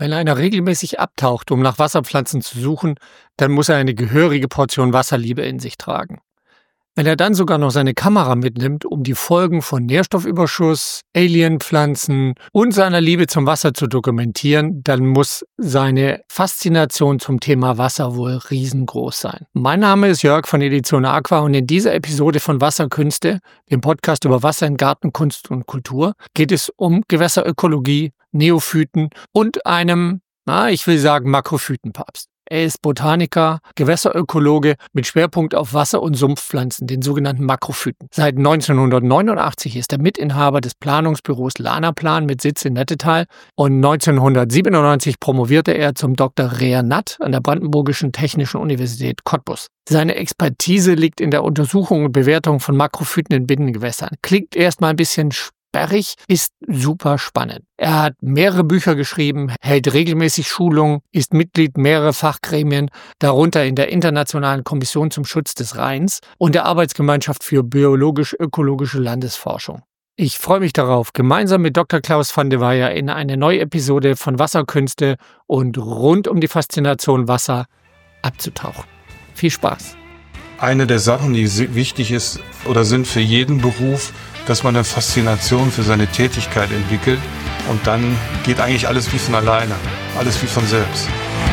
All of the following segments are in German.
Wenn einer regelmäßig abtaucht, um nach Wasserpflanzen zu suchen, dann muss er eine gehörige Portion Wasserliebe in sich tragen. Wenn er dann sogar noch seine Kamera mitnimmt, um die Folgen von Nährstoffüberschuss, Alienpflanzen und seiner Liebe zum Wasser zu dokumentieren, dann muss seine Faszination zum Thema Wasser wohl riesengroß sein. Mein Name ist Jörg von Edition Aqua und in dieser Episode von Wasserkünste, dem Podcast über Wasser in Garten, Kunst und Kultur, geht es um Gewässerökologie, Neophyten und einem, ich will sagen, Makrophytenpapst. Er ist Botaniker, Gewässerökologe mit Schwerpunkt auf Wasser- und Sumpfpflanzen, den sogenannten Makrophyten. Seit 1989 ist er Mitinhaber des Planungsbüros Lanaplan mit Sitz in Nettetal und 1997 promovierte er zum Dr. rea nat an der Brandenburgischen Technischen Universität Cottbus. Seine Expertise liegt in der Untersuchung und Bewertung von Makrophyten in Binnengewässern. Klingt erstmal ein bisschen sperrig, ist super spannend. Er hat mehrere Bücher geschrieben, hält regelmäßig Schulungen, ist Mitglied mehrerer Fachgremien, darunter in der Internationalen Kommission zum Schutz des Rheins und der Arbeitsgemeinschaft für biologisch-ökologische Landesforschung. Ich freue mich darauf, gemeinsam mit Dr. Klaus van de Waija in eine neue Episode von Wasserkünste und rund um die Faszination Wasser abzutauchen. Viel Spaß! Eine der Sachen, die wichtig ist oder sind für jeden Beruf, dass man eine Faszination für seine Tätigkeit entwickelt und dann geht eigentlich alles wie von alleine, alles wie von selbst.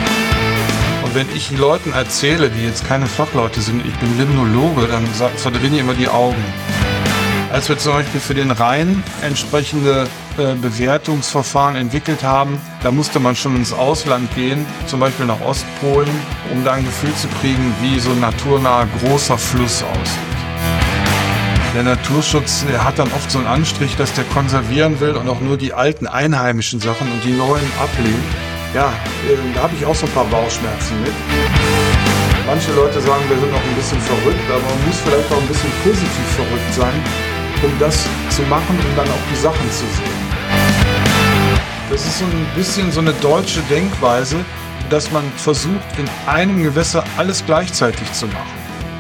Und wenn ich Leuten erzähle, die jetzt keine Fachleute sind, ich bin Limnologe, dann verdrehen die immer die Augen. Als wir zum Beispiel für den Rhein entsprechende Bewertungsverfahren entwickelt haben, da musste man schon ins Ausland gehen, zum Beispiel nach Ostpolen, um da ein Gefühl zu kriegen, wie so ein naturnaher großer Fluss aussieht. Der Naturschutz, der hat dann oft so einen Anstrich, dass der konservieren will und auch nur die alten einheimischen Sachen und die neuen ablehnt. Ja, da habe ich auch so ein paar Bauchschmerzen mit. Manche Leute sagen, wir sind noch ein bisschen verrückt, aber man muss vielleicht auch ein bisschen positiv verrückt sein, um das zu machen und dann auch die Sachen zu sehen. Das ist so ein bisschen so eine deutsche Denkweise, dass man versucht, in einem Gewässer alles gleichzeitig zu machen.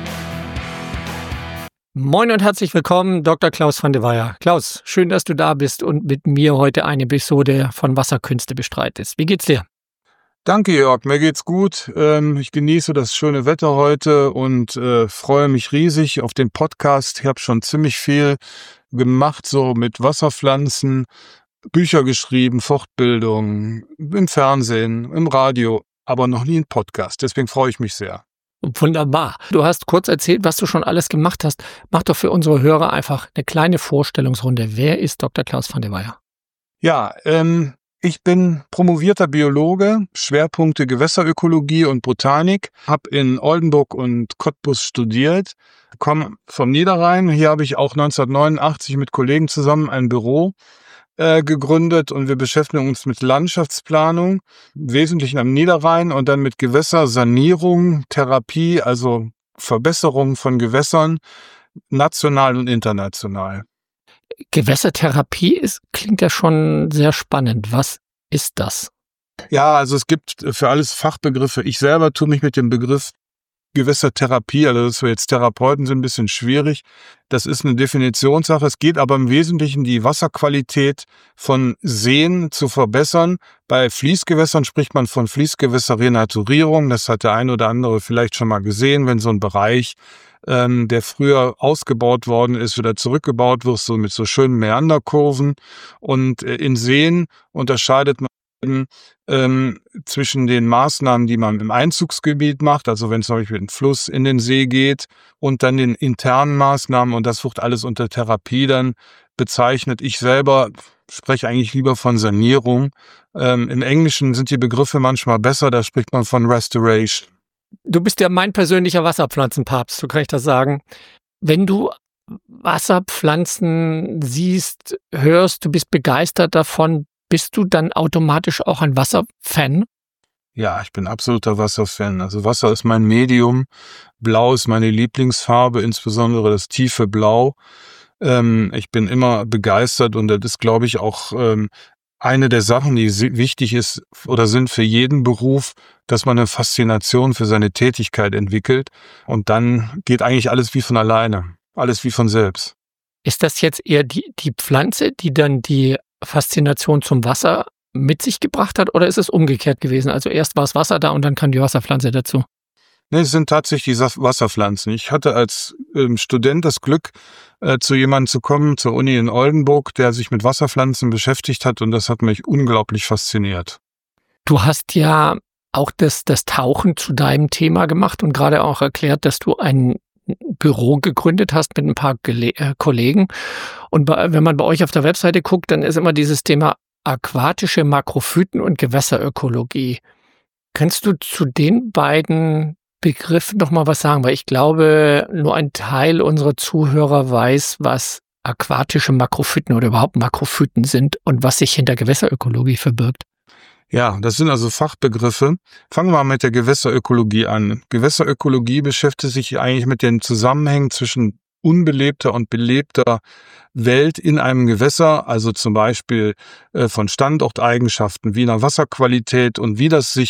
Moin und herzlich willkommen, Dr. Klaus van de Waija. Klaus, schön, dass du da bist und mit mir heute eine Episode von Wasserkünste bestreitest. Wie geht's dir? Danke, Jörg. Mir geht's gut. Ich genieße das schöne Wetter heute und freue mich riesig auf den Podcast. Ich habe schon ziemlich viel gemacht, so mit Wasserpflanzen, Bücher geschrieben, Fortbildung, im Fernsehen, im Radio, aber noch nie einen Podcast. Deswegen freue ich mich sehr. Wunderbar. Du hast kurz erzählt, was du schon alles gemacht hast. Mach doch für unsere Hörer einfach eine kleine Vorstellungsrunde. Wer ist Dr. Klaus van de Waija? Ja, ich bin promovierter Biologe, Schwerpunkte Gewässerökologie und Botanik, habe in Oldenburg und Cottbus studiert, komme vom Niederrhein. Hier habe ich auch 1989 mit Kollegen zusammen ein Büro gegründet und wir beschäftigen uns mit Landschaftsplanung, im Wesentlichen am Niederrhein und dann mit Gewässersanierung, Therapie, also Verbesserung von Gewässern, national und international. Gewässertherapie klingt ja schon sehr spannend. Was ist das? Ja, also es gibt für alles Fachbegriffe. Ich selber tue mich mit dem Begriff Gewässertherapie, also dass wir jetzt Therapeuten sind, ein bisschen schwierig. Das ist eine Definitionssache. Es geht aber im Wesentlichen, die Wasserqualität von Seen zu verbessern. Bei Fließgewässern spricht man von Fließgewässerrenaturierung. Das hat der eine oder andere vielleicht schon mal gesehen, wenn so ein Bereich, der früher ausgebaut worden ist, wieder zurückgebaut wird, so mit so schönen Mäanderkurven. Und in Seen unterscheidet man zwischen den Maßnahmen, die man im Einzugsgebiet macht, also wenn zum Beispiel ein Fluss in den See geht, und dann den internen Maßnahmen, und das wird alles unter Therapie dann bezeichnet. Ich selber spreche eigentlich lieber von Sanierung. Im Englischen sind die Begriffe manchmal besser, da spricht man von Restoration. Du bist ja mein persönlicher Wasserpflanzenpapst, so kann ich das sagen. Wenn du Wasserpflanzen siehst, hörst, du bist begeistert davon, bist du dann automatisch auch ein Wasserfan? Ja, ich bin absoluter Wasserfan. Also Wasser ist mein Medium. Blau ist meine Lieblingsfarbe, insbesondere das tiefe Blau. Ich bin immer begeistert und das ist, glaube ich, auch eine der Sachen, die wichtig ist oder sind für jeden Beruf, dass man eine Faszination für seine Tätigkeit entwickelt und dann geht eigentlich alles wie von alleine, alles wie von selbst. Ist das jetzt eher die Pflanze, die dann die Faszination zum Wasser mit sich gebracht hat, oder ist es umgekehrt gewesen? Also erst war das Wasser da und dann kam die Wasserpflanze dazu? Ne, es sind tatsächlich die Wasserpflanzen. Ich hatte als Student das Glück, zu jemandem zu kommen, zur Uni in Oldenburg, der sich mit Wasserpflanzen beschäftigt hat, und das hat mich unglaublich fasziniert. Du hast ja auch das Tauchen zu deinem Thema gemacht und gerade auch erklärt, dass du ein Büro gegründet hast mit ein paar Kollegen. Und wenn man bei euch auf der Webseite guckt, dann ist immer dieses Thema aquatische Makrophyten und Gewässerökologie. Kannst du zu den beiden Begriffen noch mal was sagen? Weil ich glaube, nur ein Teil unserer Zuhörer weiß, was aquatische Makrophyten oder überhaupt Makrophyten sind und was sich hinter Gewässerökologie verbirgt. Ja, das sind also Fachbegriffe. Fangen wir mal mit der Gewässerökologie an. Gewässerökologie beschäftigt sich eigentlich mit den Zusammenhängen zwischen unbelebter und belebter Welt in einem Gewässer, also zum Beispiel von Standorteigenschaften wie einer Wasserqualität und wie das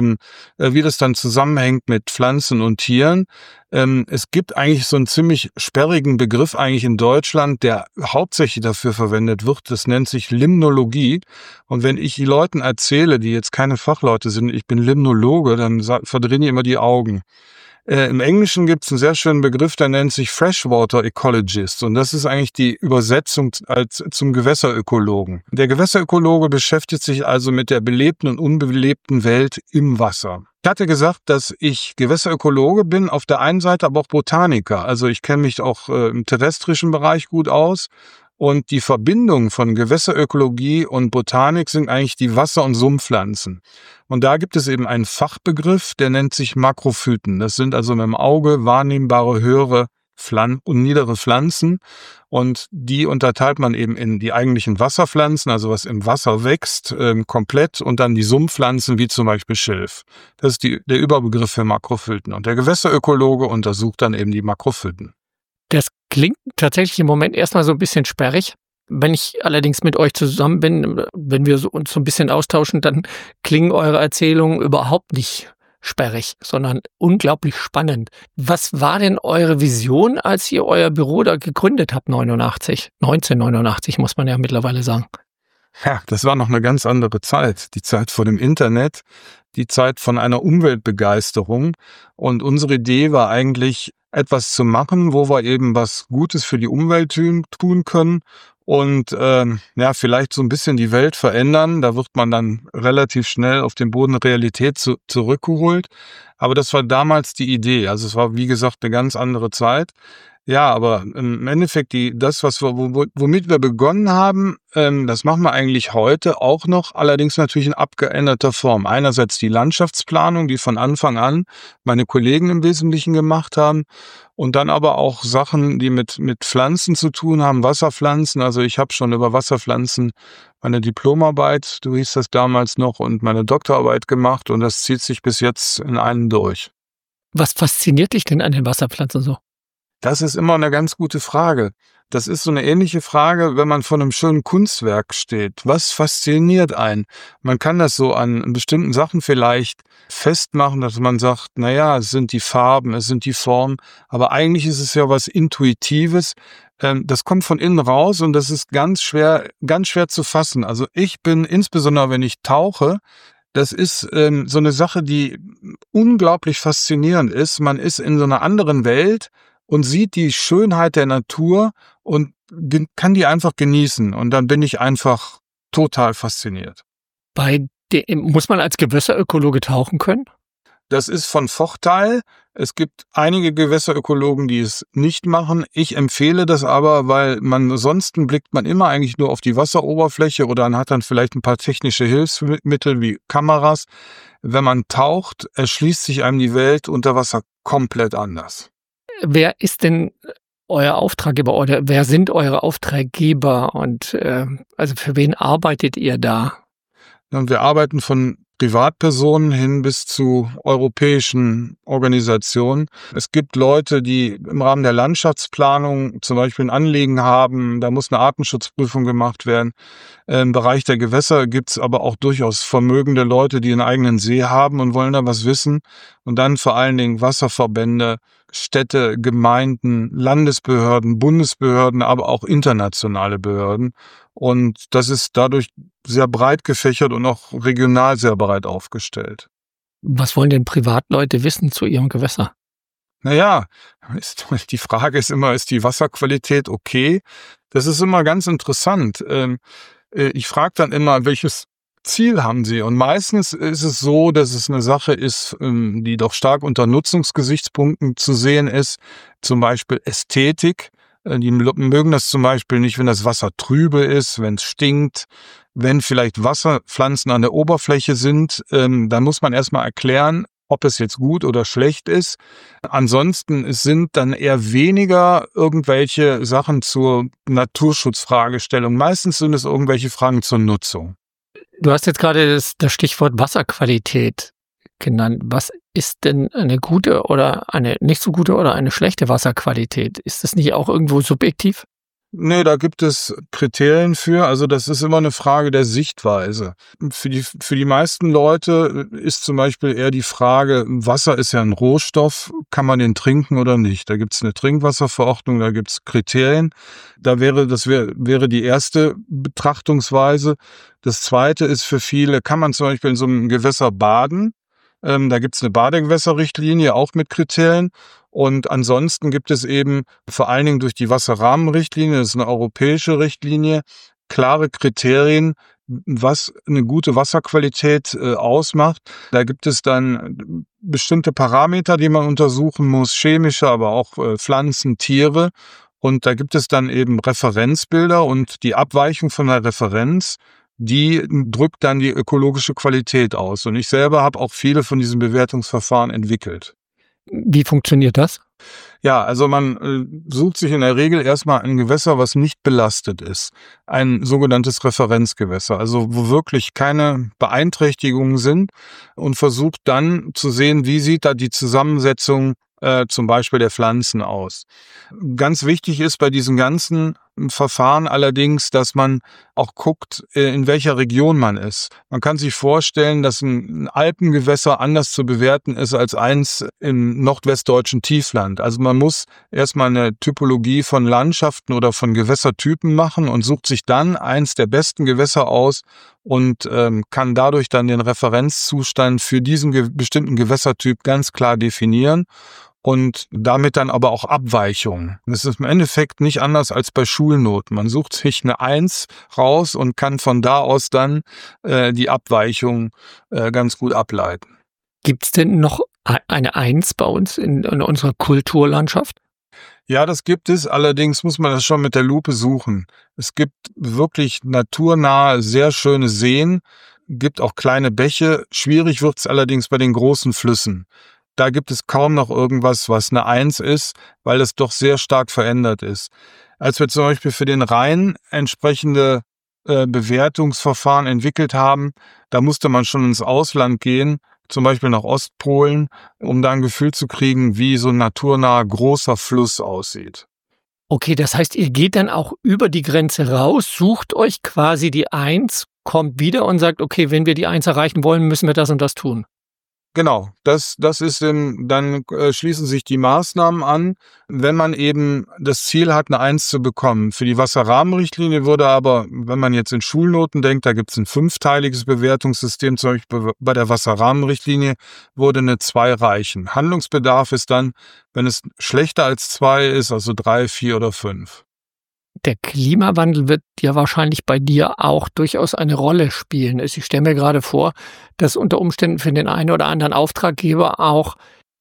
dann zusammenhängt mit Pflanzen und Tieren. Es gibt eigentlich so einen ziemlich sperrigen Begriff eigentlich in Deutschland, der hauptsächlich dafür verwendet wird. Das nennt sich Limnologie. Und wenn ich die Leuten erzähle, die jetzt keine Fachleute sind, ich bin Limnologe, dann verdrehen die immer die Augen. Im Englischen gibt es einen sehr schönen Begriff, der nennt sich Freshwater Ecologist. Und das ist eigentlich die Übersetzung zum Gewässerökologen. Der Gewässerökologe beschäftigt sich also mit der belebten und unbelebten Welt im Wasser. Ich hatte gesagt, dass ich Gewässerökologe bin, auf der einen Seite aber auch Botaniker. Also ich kenne mich auch im terrestrischen Bereich gut aus. Und die Verbindung von Gewässerökologie und Botanik sind eigentlich die Wasser- und Sumpfpflanzen. Und da gibt es eben einen Fachbegriff, der nennt sich Makrophyten. Das sind also mit dem Auge wahrnehmbare höhere und niedere Pflanzen. Und die unterteilt man eben in die eigentlichen Wasserpflanzen, also was im Wasser wächst, komplett, und dann die Sumpfpflanzen, wie zum Beispiel Schilf. Das ist der Überbegriff für Makrophyten. Und der Gewässerökologe untersucht dann eben die Makrophyten. Das klingt tatsächlich im Moment erstmal so ein bisschen sperrig. Wenn ich allerdings mit euch zusammen bin, wenn wir uns so ein bisschen austauschen, dann klingen eure Erzählungen überhaupt nicht sperrig, sondern unglaublich spannend. Was war denn eure Vision, als ihr euer Büro da gegründet habt, 1989, muss man ja mittlerweile sagen? Ja, das war noch eine ganz andere Zeit. Die Zeit vor dem Internet, die Zeit von einer Umweltbegeisterung. Und unsere Idee war eigentlich, etwas zu machen, wo wir eben was Gutes für die Umwelt tun können und vielleicht so ein bisschen die Welt verändern. Da wird man dann relativ schnell auf den Boden der Realität zurückgeholt. Aber das war damals die Idee. Also es war, wie gesagt, eine ganz andere Zeit. Ja, aber im Endeffekt womit wir begonnen haben, das machen wir eigentlich heute auch noch, allerdings natürlich in abgeänderter Form. Einerseits die Landschaftsplanung, die von Anfang an meine Kollegen im Wesentlichen gemacht haben, und dann aber auch Sachen, die mit Pflanzen zu tun haben, Wasserpflanzen. Also ich habe schon über Wasserpflanzen meine Diplomarbeit, so hieß das damals noch, und meine Doktorarbeit gemacht, und das zieht sich bis jetzt in einen durch. Was fasziniert dich denn an den Wasserpflanzen so? Das ist immer eine ganz gute Frage. Das ist so eine ähnliche Frage, wenn man vor einem schönen Kunstwerk steht. Was fasziniert einen? Man kann das so an bestimmten Sachen vielleicht festmachen, dass man sagt, naja, es sind die Farben, es sind die Formen, aber eigentlich ist es ja was Intuitives. Das kommt von innen raus, und das ist ganz schwer zu fassen. Also ich bin, insbesondere wenn ich tauche, das ist so eine Sache, die unglaublich faszinierend ist. Man ist in so einer anderen Welt und sieht die Schönheit der Natur und kann die einfach genießen. Und dann bin ich einfach total fasziniert. Muss man als Gewässerökologe tauchen können? Das ist von Vorteil. Es gibt einige Gewässerökologen, die es nicht machen. Ich empfehle das aber, weil ansonsten blickt man immer eigentlich nur auf die Wasseroberfläche oder hat dann vielleicht ein paar technische Hilfsmittel wie Kameras. Wenn man taucht, erschließt sich einem die Welt unter Wasser komplett anders. Wer ist denn euer Auftraggeber oder wer sind eure Auftraggeber und also für wen arbeitet ihr da? Wir arbeiten von Privatpersonen hin bis zu europäischen Organisationen. Es gibt Leute, die im Rahmen der Landschaftsplanung zum Beispiel ein Anliegen haben, da muss eine Artenschutzprüfung gemacht werden. Im Bereich der Gewässer gibt es aber auch durchaus vermögende Leute, die einen eigenen See haben und wollen da was wissen. Und dann vor allen Dingen Wasserverbände, Städte, Gemeinden, Landesbehörden, Bundesbehörden, aber auch internationale Behörden. Und das ist dadurch sehr breit gefächert und auch regional sehr breit aufgestellt. Was wollen denn Privatleute wissen zu ihrem Gewässer? Naja, die Frage ist immer, ist die Wasserqualität okay? Das ist immer ganz interessant. Ich frage dann immer, welches Ziel haben Sie? Und meistens ist es so, dass es eine Sache ist, die doch stark unter Nutzungsgesichtspunkten zu sehen ist. Zum Beispiel Ästhetik. Die mögen das zum Beispiel nicht, wenn das Wasser trübe ist, wenn es stinkt, wenn vielleicht Wasserpflanzen an der Oberfläche sind. Dann muss man erstmal erklären, ob es jetzt gut oder schlecht ist. Ansonsten es sind dann eher weniger irgendwelche Sachen zur Naturschutzfragestellung. Meistens sind es irgendwelche Fragen zur Nutzung. Du hast jetzt gerade das Stichwort Wasserqualität genannt. Was ist denn eine gute oder eine nicht so gute oder eine schlechte Wasserqualität? Ist das nicht auch irgendwo subjektiv? Nee, da gibt es Kriterien für. Also das ist immer eine Frage der Sichtweise. Für die meisten Leute ist zum Beispiel eher die Frage, Wasser ist ja ein Rohstoff, kann man den trinken oder nicht? Da gibt es eine Trinkwasserverordnung, da gibt es Kriterien. Das wäre die erste Betrachtungsweise. Das zweite ist für viele, kann man zum Beispiel in so einem Gewässer baden? Da gibt es eine Badegewässerrichtlinie, auch mit Kriterien. Und ansonsten gibt es eben vor allen Dingen durch die Wasserrahmenrichtlinie, das ist eine europäische Richtlinie, klare Kriterien, was eine gute Wasserqualität ausmacht. Da gibt es dann bestimmte Parameter, die man untersuchen muss, chemische, aber auch Pflanzen, Tiere. Und da gibt es dann eben Referenzbilder und die Abweichung von der Referenz, die drückt dann die ökologische Qualität aus. Und ich selber habe auch viele von diesen Bewertungsverfahren entwickelt. Wie funktioniert das? Ja, also man sucht sich in der Regel erstmal ein Gewässer, was nicht belastet ist. Ein sogenanntes Referenzgewässer, also wo wirklich keine Beeinträchtigungen sind und versucht dann zu sehen, wie sieht da die Zusammensetzung zum Beispiel der Pflanzen aus. Ganz wichtig ist bei diesen ganzen Verfahren allerdings, dass man auch guckt, in welcher Region man ist. Man kann sich vorstellen, dass ein Alpengewässer anders zu bewerten ist als eins im nordwestdeutschen Tiefland. Also man muss erstmal eine Typologie von Landschaften oder von Gewässertypen machen und sucht sich dann eins der besten Gewässer aus und kann dadurch dann den Referenzzustand für diesen bestimmten Gewässertyp ganz klar definieren. Und damit dann aber auch Abweichungen. Das ist im Endeffekt nicht anders als bei Schulnoten. Man sucht sich eine 1 raus und kann von da aus dann die Abweichung ganz gut ableiten. Gibt es denn noch eine 1 bei uns in unserer Kulturlandschaft? Ja, das gibt es. Allerdings muss man das schon mit der Lupe suchen. Es gibt wirklich naturnahe, sehr schöne Seen, gibt auch kleine Bäche. Schwierig wird es allerdings bei den großen Flüssen. Da gibt es kaum noch irgendwas, was eine 1 ist, weil es doch sehr stark verändert ist. Als wir zum Beispiel für den Rhein entsprechende Bewertungsverfahren entwickelt haben, da musste man schon ins Ausland gehen, zum Beispiel nach Ostpolen, um da ein Gefühl zu kriegen, wie so ein naturnaher großer Fluss aussieht. Okay, das heißt, ihr geht dann auch über die Grenze raus, sucht euch quasi die 1, kommt wieder und sagt, okay, wenn wir die 1 erreichen wollen, müssen wir das und das tun. Genau, das ist dann schließen sich die Maßnahmen an, wenn man eben das Ziel hat, eine 1 zu bekommen. Für die Wasserrahmenrichtlinie würde aber, wenn man jetzt in Schulnoten denkt, da gibt es ein 5-teiliges Bewertungssystem, zum Beispiel bei der Wasserrahmenrichtlinie würde eine 2 reichen. Handlungsbedarf ist dann, wenn es schlechter als 2 ist, also 3, 4 oder 5. Der Klimawandel wird ja wahrscheinlich bei dir auch durchaus eine Rolle spielen. Ich stelle mir gerade vor, dass unter Umständen für den einen oder anderen Auftraggeber auch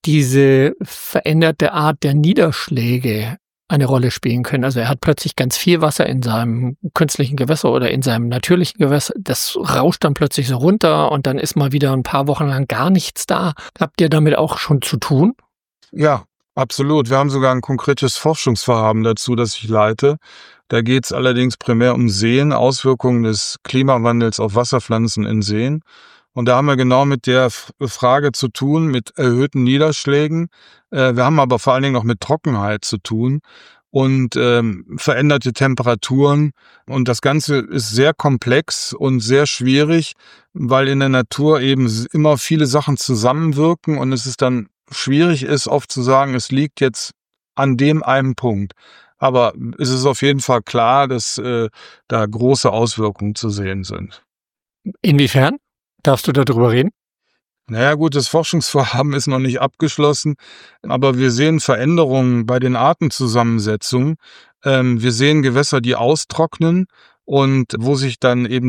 diese veränderte Art der Niederschläge eine Rolle spielen können. Also er hat plötzlich ganz viel Wasser in seinem künstlichen Gewässer oder in seinem natürlichen Gewässer. Das rauscht dann plötzlich so runter und dann ist mal wieder ein paar Wochen lang gar nichts da. Habt ihr damit auch schon zu tun? Ja, absolut. Wir haben sogar ein konkretes Forschungsvorhaben dazu, das ich leite. Da geht es allerdings primär um Seen, Auswirkungen des Klimawandels auf Wasserpflanzen in Seen. Und da haben wir genau mit der Frage zu tun, mit erhöhten Niederschlägen. Wir haben aber vor allen Dingen auch mit Trockenheit zu tun und veränderte Temperaturen. Und das Ganze ist sehr komplex und sehr schwierig, weil in der Natur eben immer viele Sachen zusammenwirken und es ist dann schwierig ist, oft zu sagen, es liegt jetzt an dem einen Punkt. Aber es ist auf jeden Fall klar, dass da große Auswirkungen zu sehen sind. Inwiefern? Darfst du darüber reden? Naja gut, das Forschungsvorhaben ist noch nicht abgeschlossen, aber wir sehen Veränderungen bei den Artenzusammensetzungen. Wir sehen Gewässer, die austrocknen und wo sich dann eben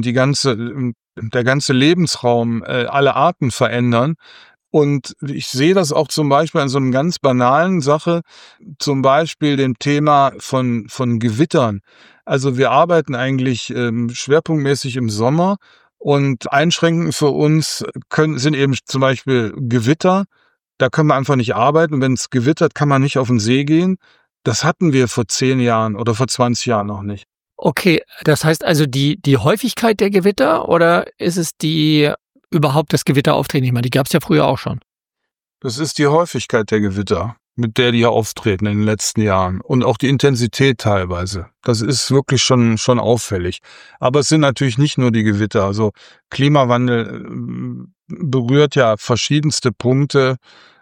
der ganze Lebensraum, alle Arten verändern. Und ich sehe das auch zum Beispiel an so einer ganz banalen Sache, zum Beispiel dem Thema von Gewittern. Also wir arbeiten eigentlich schwerpunktmäßig im Sommer und einschränkend für uns sind eben zum Beispiel Gewitter. Da können wir einfach nicht arbeiten. Wenn es gewittert, kann man nicht auf den See gehen. Das hatten wir vor 10 Jahren oder vor 20 Jahren noch nicht. Okay, das heißt also die Häufigkeit der Gewitter oder ist es überhaupt das Gewitterauftreten? Ich meine, die gab es ja früher auch schon. Das ist die Häufigkeit der Gewitter, mit der die ja auftreten in den letzten Jahren. Und auch die Intensität teilweise. Das ist wirklich schon auffällig. Aber es sind natürlich nicht nur die Gewitter. Also Klimawandel berührt ja verschiedenste Punkte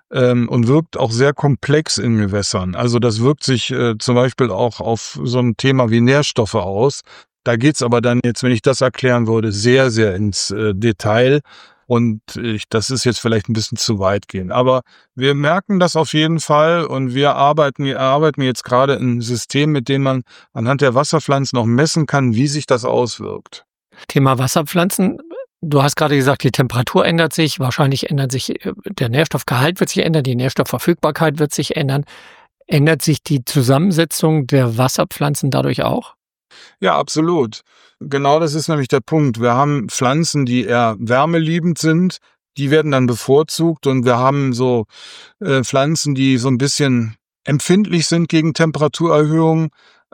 und wirkt auch sehr komplex in Gewässern. Also das wirkt sich zum Beispiel auch auf so ein Thema wie Nährstoffe aus. Da geht's aber dann jetzt, wenn ich das erklären würde, sehr, sehr ins Detail. Und das ist jetzt vielleicht ein bisschen zu weit gehen. Aber wir merken das auf jeden Fall und wir arbeiten jetzt gerade in einem System, mit dem man anhand der Wasserpflanzen auch messen kann, wie sich das auswirkt. Thema Wasserpflanzen. Du hast gerade gesagt, die Temperatur ändert sich, wahrscheinlich ändert sich, der Nährstoffgehalt wird sich ändern, die Nährstoffverfügbarkeit wird sich ändern. Ändert sich die Zusammensetzung der Wasserpflanzen dadurch auch? Ja, absolut. Genau das ist nämlich der Punkt. Wir haben Pflanzen, die eher wärmeliebend sind, die werden dann bevorzugt und wir haben so Pflanzen, die so ein bisschen empfindlich sind gegen Temperaturerhöhungen.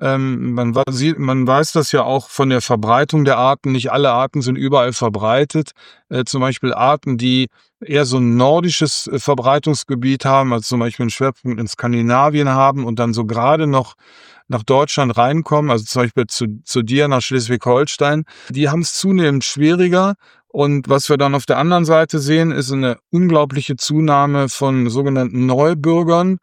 Man weiß das ja auch von der Verbreitung der Arten. Nicht alle Arten sind überall verbreitet. Zum Beispiel Arten, die eher so ein nordisches Verbreitungsgebiet haben, also zum Beispiel einen Schwerpunkt in Skandinavien haben und dann so gerade noch nach Deutschland reinkommen, also zum Beispiel zu dir nach Schleswig-Holstein, die haben es zunehmend schwieriger. Und was wir dann auf der anderen Seite sehen, ist eine unglaubliche Zunahme von sogenannten Neubürgern.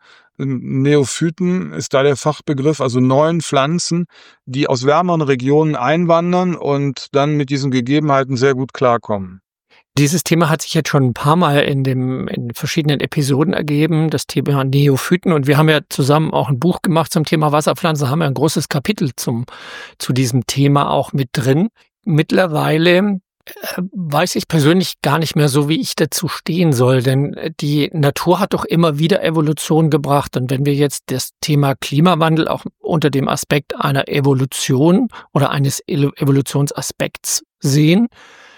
Neophyten ist da der Fachbegriff, also neuen Pflanzen, die aus wärmeren Regionen einwandern und dann mit diesen Gegebenheiten sehr gut klarkommen. Dieses Thema hat sich jetzt schon ein paar Mal in verschiedenen Episoden ergeben, das Thema Neophyten. Und wir haben ja zusammen auch ein Buch gemacht zum Thema Wasserpflanzen, haben ja ein großes Kapitel zu diesem Thema auch mit drin. Mittlerweile weiß ich persönlich gar nicht mehr so, wie ich dazu stehen soll, denn die Natur hat doch immer wieder Evolution gebracht. Und wenn wir jetzt das Thema Klimawandel auch unter dem Aspekt einer Evolution oder eines Evolutionsaspekts sehen,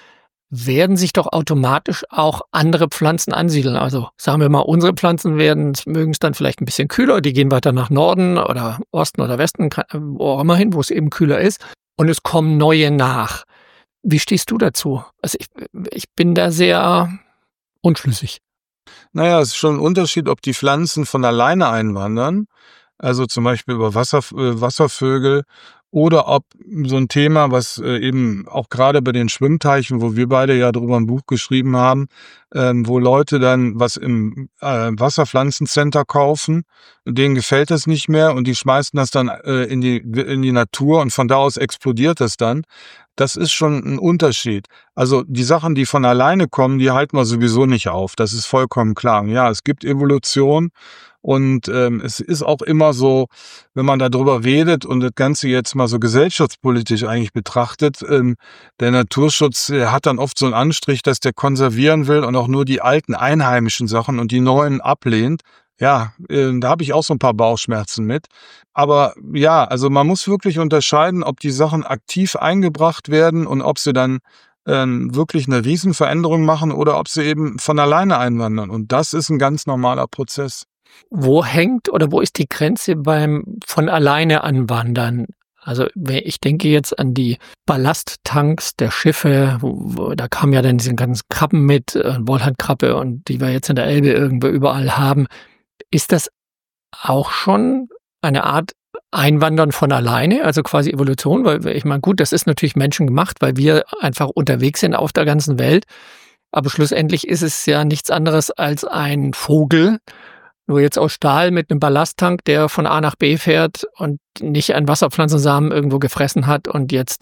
werden sich doch automatisch auch andere Pflanzen ansiedeln. Also sagen wir mal, unsere Pflanzen mögen es dann vielleicht ein bisschen kühler, die gehen weiter nach Norden oder Osten oder Westen, wo auch immer hin, wo es eben kühler ist. Und es kommen neue nach. Wie stehst du dazu? Also ich bin da sehr unschlüssig. Naja, es ist schon ein Unterschied, ob die Pflanzen von alleine einwandern, also zum Beispiel über Wasservögel, oder ob so ein Thema, was eben auch gerade bei den Schwimmteichen, wo wir beide ja drüber ein Buch geschrieben haben, wo Leute dann was im Wasserpflanzencenter kaufen, denen gefällt das nicht mehr und die schmeißen das dann in die Natur und von da aus explodiert das dann. Das ist schon ein Unterschied. Also die Sachen, die von alleine kommen, die halten wir sowieso nicht auf. Das ist vollkommen klar. Ja, es gibt Evolution und es ist auch immer so, wenn man darüber redet und das Ganze jetzt mal so gesellschaftspolitisch eigentlich betrachtet, der Naturschutz hat dann oft so einen Anstrich, dass der konservieren will und auch nur die alten einheimischen Sachen und die neuen ablehnt. Ja, da habe ich auch so ein paar Bauchschmerzen mit. Aber ja, also man muss wirklich unterscheiden, ob die Sachen aktiv eingebracht werden und ob sie dann wirklich eine Riesenveränderung machen oder ob sie eben von alleine einwandern. Und das ist ein ganz normaler Prozess. Wo hängt oder wo ist die Grenze beim von alleine anwandern? Also ich denke jetzt an die Ballasttanks der Schiffe, da kamen ja dann diese ganzen Krabben mit, Wollhandkrabbe und die wir jetzt in der Elbe irgendwo überall haben. Ist das auch schon eine Art Einwandern von alleine, also quasi Evolution? Weil ich meine, gut, das ist natürlich menschengemacht, weil wir einfach unterwegs sind auf der ganzen Welt. Aber schlussendlich ist es ja nichts anderes als ein Vogel, nur jetzt aus Stahl mit einem Ballasttank, der von A nach B fährt und nicht einen Wasserpflanzensamen irgendwo gefressen hat und jetzt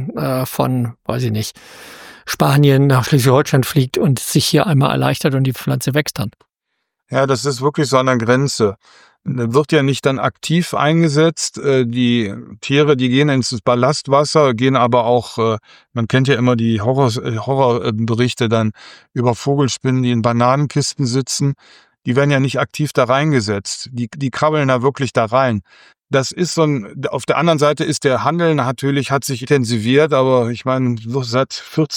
von, weiß ich nicht, Spanien nach Schleswig-Holstein fliegt und sich hier einmal erleichtert und die Pflanze wächst dann. Ja, das ist wirklich so an der Grenze. Da wird ja nicht dann aktiv eingesetzt. Die Tiere, die gehen ins Ballastwasser, gehen aber auch, man kennt ja immer die Horrorberichte dann über Vogelspinnen, die in Bananenkisten sitzen. Die werden ja nicht aktiv da reingesetzt. Die krabbeln da wirklich da rein. Das ist auf der anderen Seite ist der Handel natürlich, hat sich intensiviert, aber ich meine, seit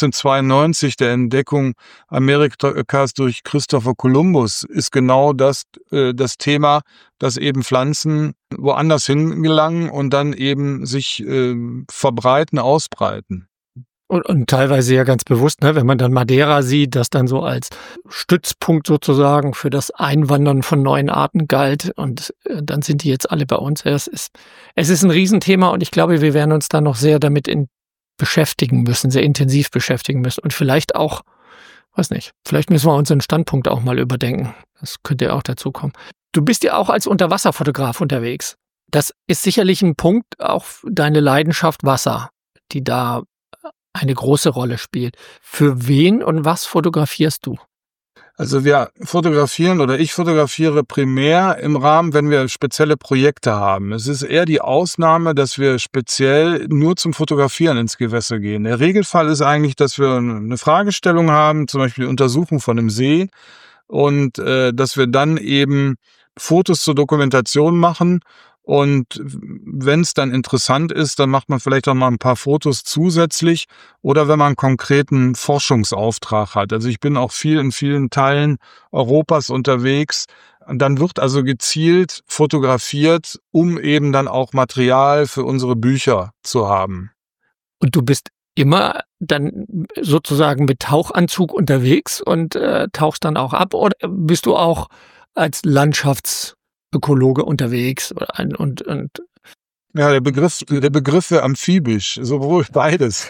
1492, der Entdeckung Amerikas durch Christopher Columbus, ist genau das Thema, dass eben Pflanzen woanders hingelangen und dann eben sich verbreiten, ausbreiten. Und teilweise ja ganz bewusst, ne, wenn man dann Madeira sieht, das dann so als Stützpunkt sozusagen für das Einwandern von neuen Arten galt und dann sind die jetzt alle bei uns. Es ist ein Riesenthema und ich glaube, wir werden uns da noch sehr damit beschäftigen müssen, sehr intensiv beschäftigen müssen und vielleicht auch, weiß nicht, vielleicht müssen wir unseren Standpunkt auch mal überdenken. Das könnte ja auch dazu kommen. Du bist ja auch als Unterwasserfotograf unterwegs. Das ist sicherlich ein Punkt, auch deine Leidenschaft Wasser, die da eine große Rolle spielt. Für wen und was fotografierst du? Also wir fotografieren oder ich fotografiere primär im Rahmen, wenn wir spezielle Projekte haben. Es ist eher die Ausnahme, dass wir speziell nur zum Fotografieren ins Gewässer gehen. Der Regelfall ist eigentlich, dass wir eine Fragestellung haben, zum Beispiel die Untersuchung von einem See und dass wir dann eben Fotos zur Dokumentation machen. Und wenn es dann interessant ist, dann macht man vielleicht auch mal ein paar Fotos zusätzlich oder wenn man einen konkreten Forschungsauftrag hat. Also ich bin auch in vielen Teilen Europas unterwegs. Dann wird also gezielt fotografiert, um eben dann auch Material für unsere Bücher zu haben. Und du bist immer dann sozusagen mit Tauchanzug unterwegs und tauchst dann auch ab oder bist du auch als Landschaftsökologe unterwegs und Ja, der Begriff wäre amphibisch, sowohl beides.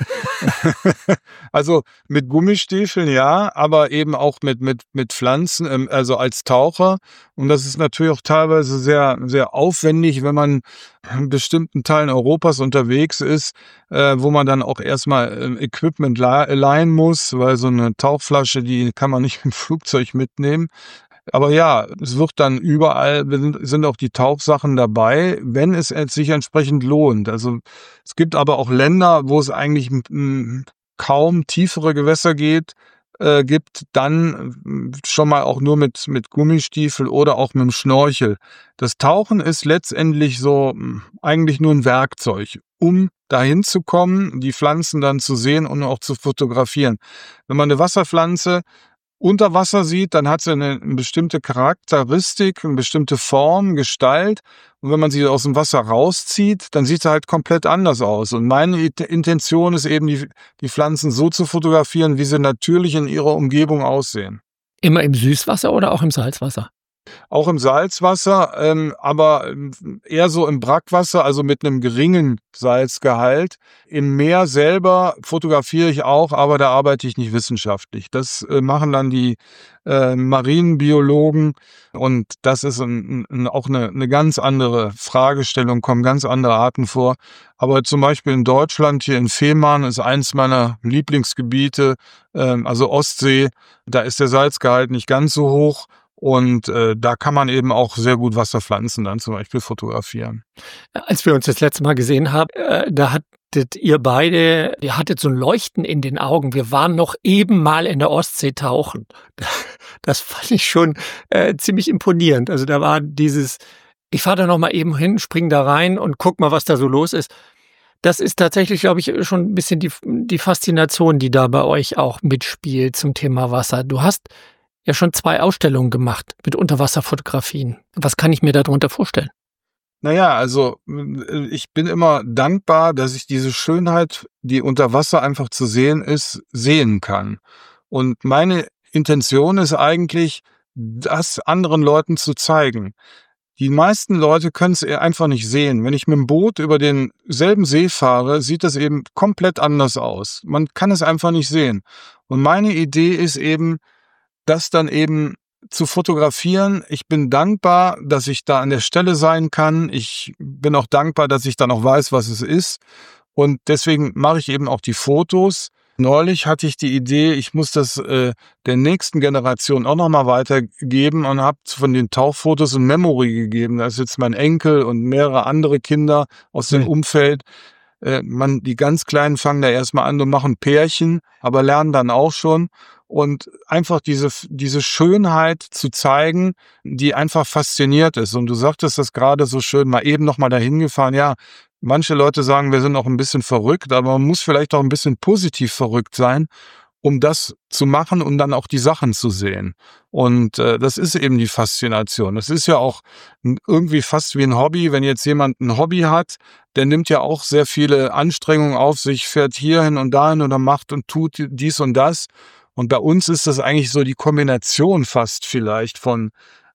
Also mit Gummistiefeln ja, aber eben auch mit Pflanzen, also als Taucher. Und das ist natürlich auch teilweise sehr, sehr aufwendig, wenn man in bestimmten Teilen Europas unterwegs ist, wo man dann auch erstmal Equipment leihen muss, weil so eine Tauchflasche, die kann man nicht im Flugzeug mitnehmen. Aber ja, es wird dann überall, sind auch die Tauchsachen dabei, wenn es sich entsprechend lohnt. Also es gibt aber auch Länder, wo es eigentlich kaum tiefere Gewässer gibt, dann schon mal auch nur mit Gummistiefel oder auch mit dem Schnorchel. Das Tauchen ist letztendlich so eigentlich nur ein Werkzeug, um dahin zu kommen, die Pflanzen dann zu sehen und auch zu fotografieren. Wenn man eine Wasserpflanze unter Wasser sieht, dann hat sie eine bestimmte Charakteristik, eine bestimmte Form, Gestalt. Und wenn man sie aus dem Wasser rauszieht, dann sieht sie halt komplett anders aus. Und meine Intention ist eben, die Pflanzen so zu fotografieren, wie sie natürlich in ihrer Umgebung aussehen. Immer im Süßwasser oder auch im Salzwasser? Auch im Salzwasser, aber eher so im Brackwasser, also mit einem geringen Salzgehalt. Im Meer selber fotografiere ich auch, aber da arbeite ich nicht wissenschaftlich. Das machen dann die Marienbiologen und das ist auch eine ganz andere Fragestellung, kommen ganz andere Arten vor. Aber zum Beispiel in Deutschland, hier in Fehmarn, ist eins meiner Lieblingsgebiete, also Ostsee, da ist der Salzgehalt nicht ganz so hoch. Und da kann man eben auch sehr gut Wasserpflanzen dann zum Beispiel fotografieren. Als wir uns das letzte Mal gesehen haben, da hattet ihr hattet so ein Leuchten in den Augen. Wir waren noch eben mal in der Ostsee tauchen. Das fand ich schon ziemlich imponierend. Also da war ich fahre da noch mal eben hin, spring da rein und guck mal, was da so los ist. Das ist tatsächlich, glaube ich, schon ein bisschen die Faszination, die da bei euch auch mitspielt zum Thema Wasser. Du hast ja schon 2 Ausstellungen gemacht mit Unterwasserfotografien. Was kann ich mir darunter vorstellen? Naja, also ich bin immer dankbar, dass ich diese Schönheit, die unter Wasser einfach zu sehen ist, sehen kann. Und meine Intention ist eigentlich, das anderen Leuten zu zeigen. Die meisten Leute können es einfach nicht sehen. Wenn ich mit dem Boot über denselben See fahre, sieht das eben komplett anders aus. Man kann es einfach nicht sehen. Und meine Idee ist eben, das dann eben zu fotografieren. Ich bin dankbar, dass ich da an der Stelle sein kann. Ich bin auch dankbar, dass ich dann auch weiß, was es ist. Und deswegen mache ich eben auch die Fotos. Neulich hatte ich die Idee, ich muss das der nächsten Generation auch nochmal weitergeben und habe von den Tauchfotos ein Memory gegeben. Da ist jetzt mein Enkel und mehrere andere Kinder aus dem Umfeld. Die ganz Kleinen fangen da erstmal an und machen Pärchen, aber lernen dann auch schon. Und einfach diese Schönheit zu zeigen, die einfach fasziniert ist. Und du sagtest das gerade so schön, mal eben nochmal dahin gefahren. Ja, manche Leute sagen, wir sind auch ein bisschen verrückt, aber man muss vielleicht auch ein bisschen positiv verrückt sein, um das zu machen und dann auch die Sachen zu sehen. Und das ist eben die Faszination. Das ist ja auch irgendwie fast wie ein Hobby. Wenn jetzt jemand ein Hobby hat, der nimmt ja auch sehr viele Anstrengungen auf sich, fährt hierhin und dahin oder macht und tut dies und das. Und bei uns ist das eigentlich so die Kombination fast vielleicht von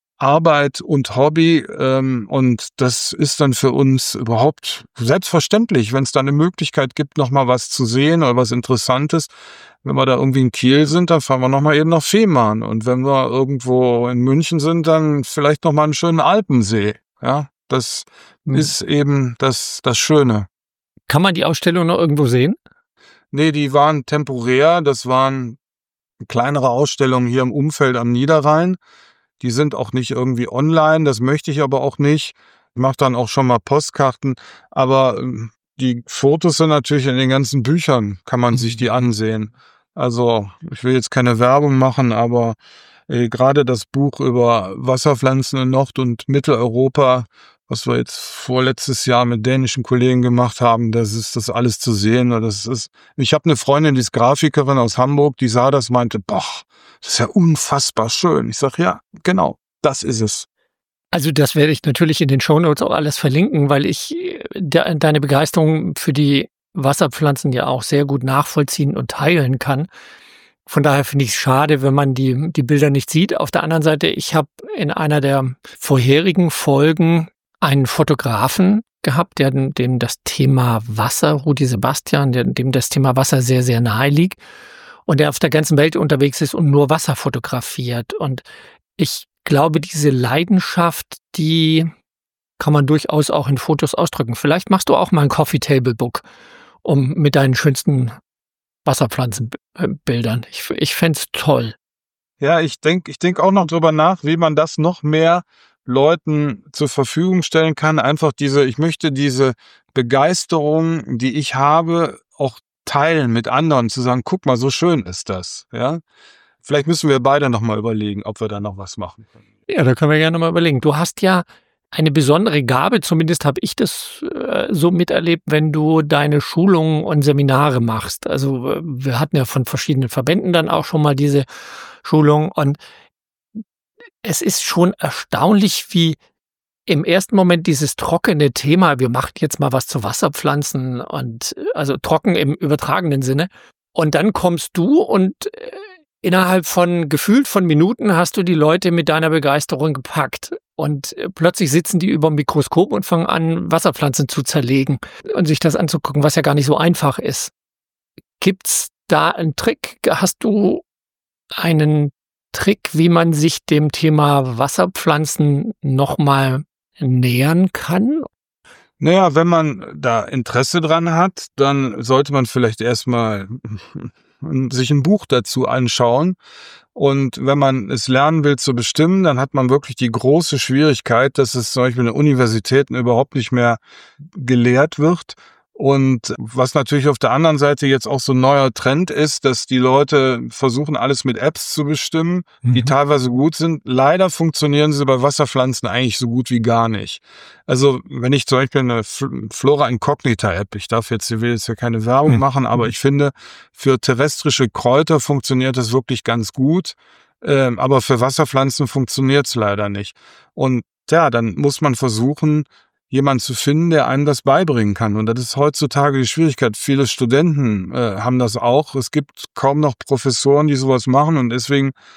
Arbeit und Hobby. Und das ist dann für uns überhaupt selbstverständlich, wenn es da eine Möglichkeit gibt, nochmal was zu sehen oder was Interessantes. Wenn wir da irgendwie in Kiel sind, dann fahren wir nochmal eben nach Fehmarn. Und wenn wir irgendwo in München sind, dann vielleicht nochmal einen schönen Alpensee. Ja, das ist eben das Schöne. Kann man die Ausstellung noch irgendwo sehen? Nee, die waren temporär. Das waren kleinere Ausstellungen hier im Umfeld am Niederrhein. Die sind auch nicht irgendwie online, das möchte ich aber auch nicht. Ich mache dann auch schon mal Postkarten, aber die Fotos sind natürlich in den ganzen Büchern, kann man sich die ansehen. Also ich will jetzt keine Werbung machen, aber gerade das Buch über Wasserpflanzen in Nord- und Mitteleuropa, was wir jetzt vorletztes Jahr mit dänischen Kollegen gemacht haben, das ist das alles zu sehen. Ich habe eine Freundin, die ist Grafikerin aus Hamburg, die sah das, meinte, boah, das ist ja unfassbar schön. Ich sage, ja, genau, das ist es. Also das werde ich natürlich in den Shownotes auch alles verlinken, weil ich deine Begeisterung für die Wasserpflanzen ja auch sehr gut nachvollziehen und teilen kann. Von daher finde ich es schade, wenn man die Bilder nicht sieht. Auf der anderen Seite, ich habe in einer der vorherigen Folgen einen Fotografen gehabt, dem das Thema Wasser, Rudi Sebastian, dem das Thema Wasser sehr, sehr nahe liegt und der auf der ganzen Welt unterwegs ist und nur Wasser fotografiert. Und ich glaube, diese Leidenschaft, die kann man durchaus auch in Fotos ausdrücken. Vielleicht machst du auch mal ein Coffee Table Book, mit deinen schönsten Wasserpflanzenbildern. Ich fände es toll. Ja, ich denk auch noch drüber nach, wie man das noch mehr Leuten zur Verfügung stellen kann. Einfach ich möchte diese Begeisterung, die ich habe, auch teilen mit anderen, zu sagen, guck mal, so schön ist das. Ja, vielleicht müssen wir beide noch mal überlegen, ob wir da noch was machen können. Ja, da können wir gerne mal überlegen. Du hast ja eine besondere Gabe, zumindest habe ich das so miterlebt, wenn du deine Schulungen und Seminare machst. Also wir hatten ja von verschiedenen Verbänden dann auch schon mal diese Schulung und es ist schon erstaunlich, wie im ersten Moment dieses trockene Thema, wir machen jetzt mal was zu Wasserpflanzen und also trocken im übertragenen Sinne. Und dann kommst du und innerhalb gefühlt von Minuten hast du die Leute mit deiner Begeisterung gepackt. Und plötzlich sitzen die über dem Mikroskop und fangen an, Wasserpflanzen zu zerlegen und sich das anzugucken, was ja gar nicht so einfach ist. Gibt's da einen Trick? Hast du einen Trick, wie man sich dem Thema Wasserpflanzen nochmal nähern kann? Naja, wenn man da Interesse dran hat, dann sollte man vielleicht erstmal sich ein Buch dazu anschauen. Und wenn man es lernen will zu bestimmen, dann hat man wirklich die große Schwierigkeit, dass es zum Beispiel in den Universitäten überhaupt nicht mehr gelehrt wird. Und was natürlich auf der anderen Seite jetzt auch so ein neuer Trend ist, dass die Leute versuchen, alles mit Apps zu bestimmen, die teilweise gut sind. Leider funktionieren sie bei Wasserpflanzen eigentlich so gut wie gar nicht. Also wenn ich zum Beispiel eine Flora Incognita App, ich will jetzt ja keine Werbung machen, aber ich finde, für terrestrische Kräuter funktioniert das wirklich ganz gut. Aber für Wasserpflanzen funktioniert es leider nicht. Und ja, dann muss man versuchen, jemand zu finden, der einem das beibringen kann. Und das ist heutzutage die Schwierigkeit. Viele Studenten haben das auch. Es gibt kaum noch Professoren, die sowas machen. Und deswegen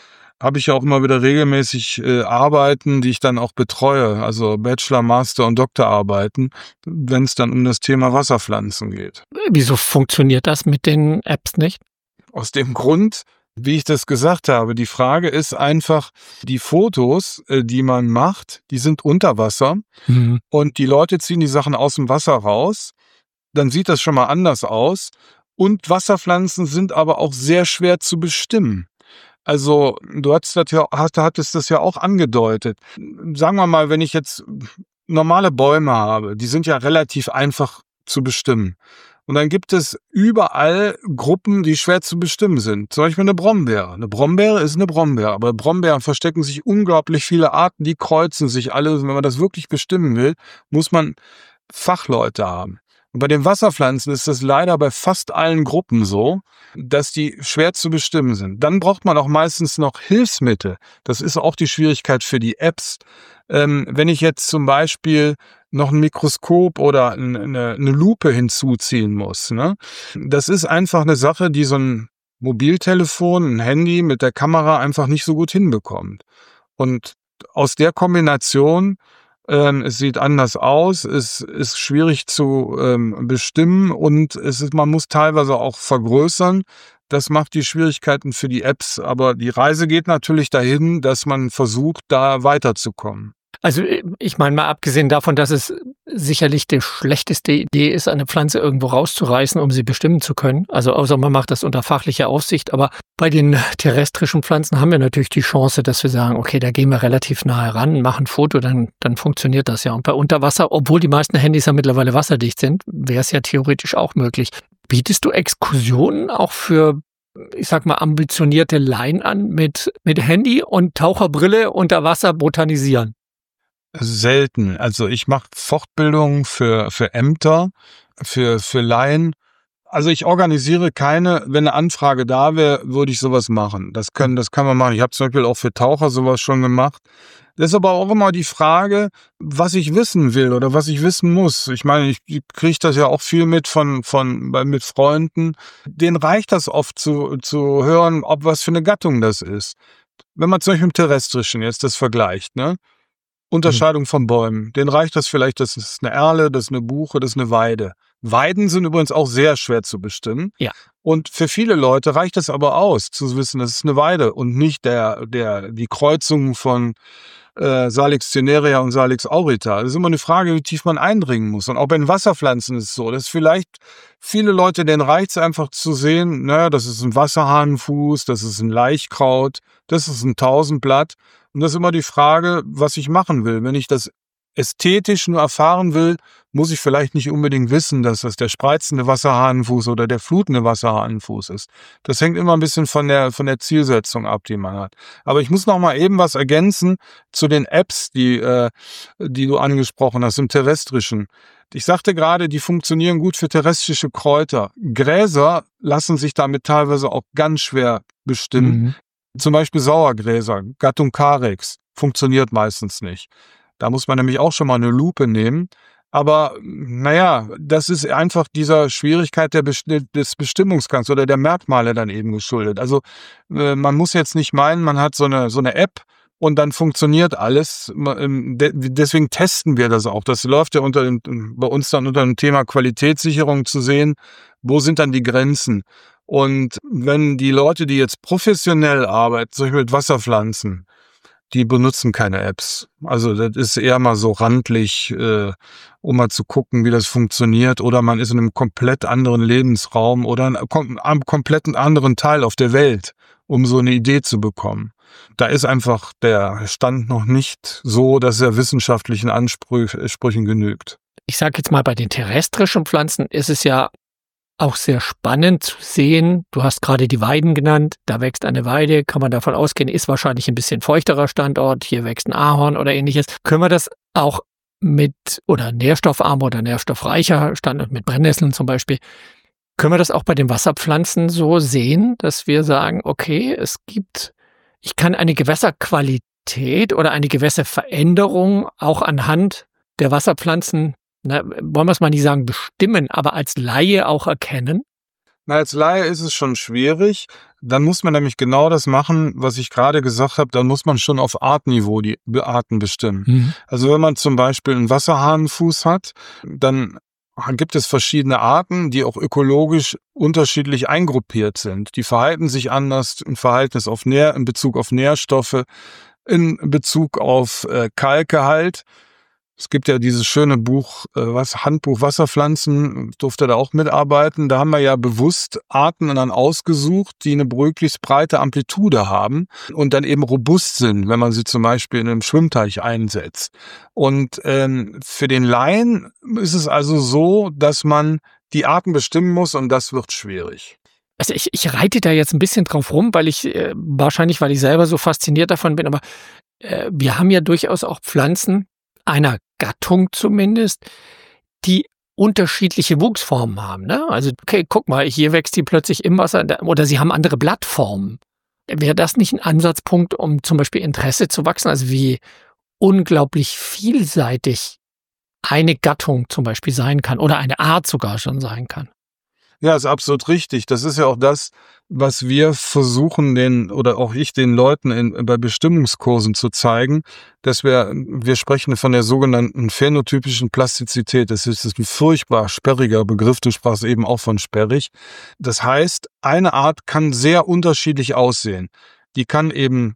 habe ich ja auch immer wieder regelmäßig Arbeiten, die ich dann auch betreue, also Bachelor-, Master- und Doktorarbeiten, wenn es dann um das Thema Wasserpflanzen geht. Wieso funktioniert das mit den Apps nicht? Aus dem Grund, wie ich das gesagt habe, die Frage ist einfach, die Fotos, die man macht, die sind unter Wasser und die Leute ziehen die Sachen aus dem Wasser raus, dann sieht das schon mal anders aus und Wasserpflanzen sind aber auch sehr schwer zu bestimmen. Also, du hattest das ja auch angedeutet. Sagen wir mal, wenn ich jetzt normale Bäume habe, die sind ja relativ einfach zu bestimmen. Und dann gibt es überall Gruppen, die schwer zu bestimmen sind. Zum Beispiel eine Brombeere. Eine Brombeere ist eine Brombeere, aber Brombeeren verstecken sich unglaublich viele Arten, die kreuzen sich alle. Und wenn man das wirklich bestimmen will, muss man Fachleute haben. Und bei den Wasserpflanzen ist das leider bei fast allen Gruppen so, dass die schwer zu bestimmen sind. Dann braucht man auch meistens noch Hilfsmittel. Das ist auch die Schwierigkeit für die Apps. Wenn ich jetzt zum Beispiel noch ein Mikroskop oder eine Lupe hinzuziehen muss, ne? Das ist einfach eine Sache, die so ein Mobiltelefon, ein Handy mit der Kamera einfach nicht so gut hinbekommt. Und aus der Kombination, es sieht anders aus, es ist schwierig zu bestimmen und man muss teilweise auch vergrößern. Das macht die Schwierigkeiten für die Apps, aber die Reise geht natürlich dahin, dass man versucht, da weiterzukommen. Also ich meine mal abgesehen davon, dass es sicherlich die schlechteste Idee ist, eine Pflanze irgendwo rauszureißen, um sie bestimmen zu können. Also außer man macht das unter fachlicher Aufsicht. Aber bei den terrestrischen Pflanzen haben wir natürlich die Chance, dass wir sagen, okay, da gehen wir relativ nahe ran, machen ein Foto, dann funktioniert das ja. Und bei Unterwasser, obwohl die meisten Handys ja mittlerweile wasserdicht sind, wäre es ja theoretisch auch möglich. Bietest du Exkursionen auch für, ich sag mal, ambitionierte Laien an mit Handy und Taucherbrille unter Wasser botanisieren? Selten. Also ich mache Fortbildungen für Ämter, für Laien. Also ich organisiere keine, wenn eine Anfrage da wäre, würde ich sowas machen. Das kann man machen. Ich habe zum Beispiel auch für Taucher sowas schon gemacht. Das ist aber auch immer die Frage, was ich wissen will oder was ich wissen muss. Ich meine, ich kriege das ja auch viel mit mit Freunden. Denen reicht das oft zu hören, ob was für eine Gattung das ist. Wenn man zum Beispiel im Terrestrischen jetzt das vergleicht, ne? Unterscheidung von Bäumen. Denen reicht das vielleicht, das ist eine Erle, das ist eine Buche, das ist eine Weide. Weiden sind übrigens auch sehr schwer zu bestimmen. Ja. Und für viele Leute reicht es aber aus, zu wissen, das ist eine Weide und nicht die Kreuzung von Salix cinerea und Salix aurita. Das ist immer eine Frage, wie tief man eindringen muss. Und auch bei den Wasserpflanzen ist es so, dass vielleicht viele Leute, denen reicht es einfach zu sehen, naja, das ist ein Wasserhahnenfuß, das ist ein Laichkraut, das ist ein Tausendblatt. Und das ist immer die Frage, was ich machen will. Wenn ich das ästhetisch nur erfahren will, muss ich vielleicht nicht unbedingt wissen, dass das der spreizende Wasserhahnenfuß oder der flutende Wasserhahnenfuß ist. Das hängt immer ein bisschen von der Zielsetzung ab, die man hat. Aber ich muss noch mal eben was ergänzen zu den Apps, die du angesprochen hast, im Terrestrischen. Ich sagte gerade, die funktionieren gut für terrestrische Kräuter. Gräser lassen sich damit teilweise auch ganz schwer bestimmen. Zum Beispiel Sauergräser, Gattung Carex, funktioniert meistens nicht. Da muss man nämlich auch schon mal eine Lupe nehmen. Aber naja, das ist einfach dieser Schwierigkeit des Bestimmungsgangs oder der Merkmale dann eben geschuldet. Also man muss jetzt nicht meinen, man hat so eine App und dann funktioniert alles. Deswegen testen wir das auch. Das läuft ja bei uns dann unter dem Thema Qualitätssicherung zu sehen, wo sind dann die Grenzen. Und wenn die Leute, die jetzt professionell arbeiten, zum Beispiel mit Wasserpflanzen, die benutzen keine Apps. Also das ist eher mal so randlich, um mal zu gucken, wie das funktioniert. Oder man ist in einem komplett anderen Lebensraum oder einem kompletten anderen Teil auf der Welt, um so eine Idee zu bekommen. Da ist einfach der Stand noch nicht so, dass er wissenschaftlichen Ansprüchen genügt. Ich sage jetzt mal, bei den terrestrischen Pflanzen ist es ja auch sehr spannend zu sehen. Du hast gerade die Weiden genannt. Da wächst eine Weide, kann man davon ausgehen, ist wahrscheinlich ein bisschen feuchterer Standort. Hier wächst ein Ahorn oder ähnliches. Können wir das auch oder nährstoffarmer oder nährstoffreicher Standort mit Brennnesseln zum Beispiel, können wir das auch bei den Wasserpflanzen so sehen, dass wir sagen, okay, ich kann eine Gewässerqualität oder eine Gewässerveränderung auch anhand der Wasserpflanzen, wollen wir es mal nicht sagen bestimmen, aber als Laie auch erkennen? Na, als Laie ist es schon schwierig. Dann muss man nämlich genau das machen, was ich gerade gesagt habe. Dann muss man schon auf Artniveau die Arten bestimmen. Also wenn man zum Beispiel einen Wasserhahnenfuß hat, dann gibt es verschiedene Arten, die auch ökologisch unterschiedlich eingruppiert sind. Die verhalten sich anders im Verhältnis in Bezug auf Nährstoffe, in Bezug auf Kalkgehalt. Es gibt ja dieses schöne Buch, Handbuch Wasserpflanzen, durfte da auch mitarbeiten. Da haben wir ja bewusst Arten dann ausgesucht, die eine möglichst breite Amplitude haben und dann eben robust sind, wenn man sie zum Beispiel in einem Schwimmteich einsetzt. Und für den Laien ist es also so, dass man die Arten bestimmen muss und das wird schwierig. Also ich reite da jetzt ein bisschen drauf rum, weil ich selber so fasziniert davon bin, aber wir haben ja durchaus auch Pflanzen, einer Gattung zumindest, die unterschiedliche Wuchsformen haben. Ne? Also, okay, guck mal, hier wächst die plötzlich im Wasser oder sie haben andere Blattformen. Wäre das nicht ein Ansatzpunkt, um zum Beispiel Interesse zu wachsen? Also wie unglaublich vielseitig eine Gattung zum Beispiel sein kann oder eine Art sogar schon sein kann. Ja, ist absolut richtig. Das ist ja auch das, was wir versuchen, oder auch ich den Leuten bei Bestimmungskursen zu zeigen, dass wir sprechen von der sogenannten phänotypischen Plastizität. Das ist ein furchtbar sperriger Begriff. Du sprachst eben auch von sperrig. Das heißt, eine Art kann sehr unterschiedlich aussehen. Die kann eben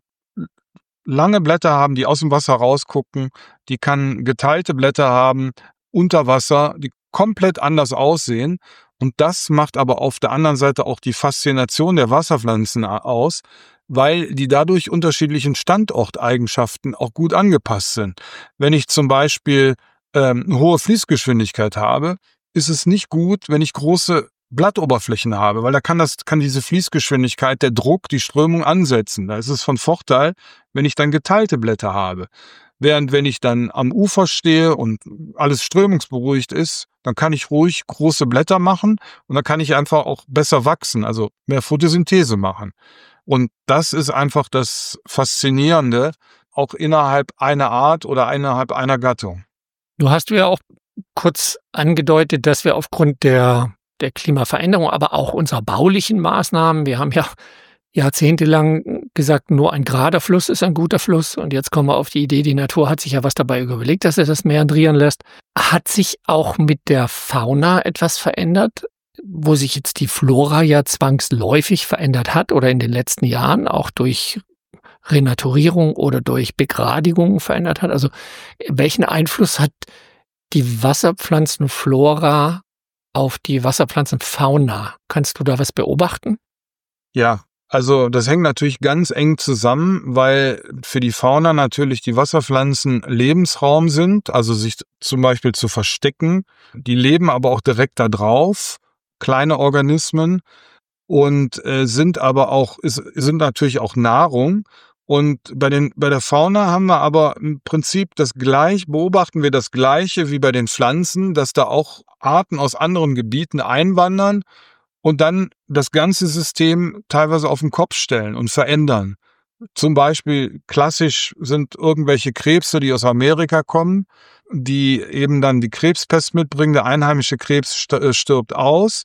lange Blätter haben, die aus dem Wasser rausgucken. Die kann geteilte Blätter haben, unter Wasser, die komplett anders aussehen. Und das macht aber auf der anderen Seite auch die Faszination der Wasserpflanzen aus, weil die dadurch unterschiedlichen Standorteigenschaften auch gut angepasst sind. Wenn ich zum Beispiel eine hohe Fließgeschwindigkeit habe, ist es nicht gut, wenn ich große Blattoberflächen habe, weil da kann diese Fließgeschwindigkeit, der Druck, die Strömung ansetzen. Da ist es von Vorteil, wenn ich dann geteilte Blätter habe. Während wenn ich dann am Ufer stehe und alles strömungsberuhigt ist, dann kann ich ruhig große Blätter machen und dann kann ich einfach auch besser wachsen, also mehr Photosynthese machen. Und das ist einfach das Faszinierende, auch innerhalb einer Art oder innerhalb einer Gattung. Du hast ja auch kurz angedeutet, dass wir aufgrund der Klimaveränderung, aber auch unserer baulichen Maßnahmen, wir haben ja jahrzehntelang gesagt, nur ein gerader Fluss ist ein guter Fluss. Und jetzt kommen wir auf die Idee, die Natur hat sich ja was dabei überlegt, dass er das meandrieren lässt. Hat sich auch mit der Fauna etwas verändert, wo sich jetzt die Flora ja zwangsläufig verändert hat oder in den letzten Jahren auch durch Renaturierung oder durch Begradigung verändert hat? Also welchen Einfluss hat die Wasserpflanzenflora auf die Wasserpflanzenfauna? Kannst du da was beobachten? Ja. Also das hängt natürlich ganz eng zusammen, weil für die Fauna natürlich die Wasserpflanzen Lebensraum sind, also sich zum Beispiel zu verstecken. Die leben aber auch direkt da drauf, kleine Organismen, und sind natürlich auch Nahrung. Und bei der Fauna haben wir aber im Prinzip beobachten wir das Gleiche wie bei den Pflanzen, dass da auch Arten aus anderen Gebieten einwandern und dann das ganze System teilweise auf den Kopf stellen und verändern. Zum Beispiel klassisch sind irgendwelche Krebse, die aus Amerika kommen, die eben dann die Krebspest mitbringen. Der einheimische Krebs stirbt aus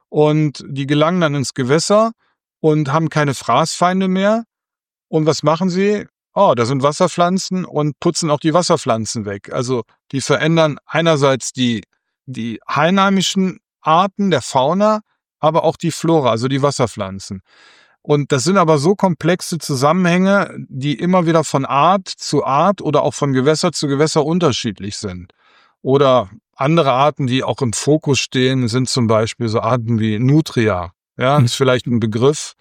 und die gelangen dann ins Gewässer und haben keine Fraßfeinde mehr. Und was machen sie? Oh, da sind Wasserpflanzen und putzen auch die Wasserpflanzen weg. Also die verändern einerseits die einheimischen Arten der Fauna, aber auch die Flora, also die Wasserpflanzen. Und das sind aber so komplexe Zusammenhänge, die immer wieder von Art zu Art oder auch von Gewässer zu Gewässer unterschiedlich sind. Oder andere Arten, die auch im Fokus stehen, sind zum Beispiel so Arten wie Nutria. Ja, das ist vielleicht ein Begriff,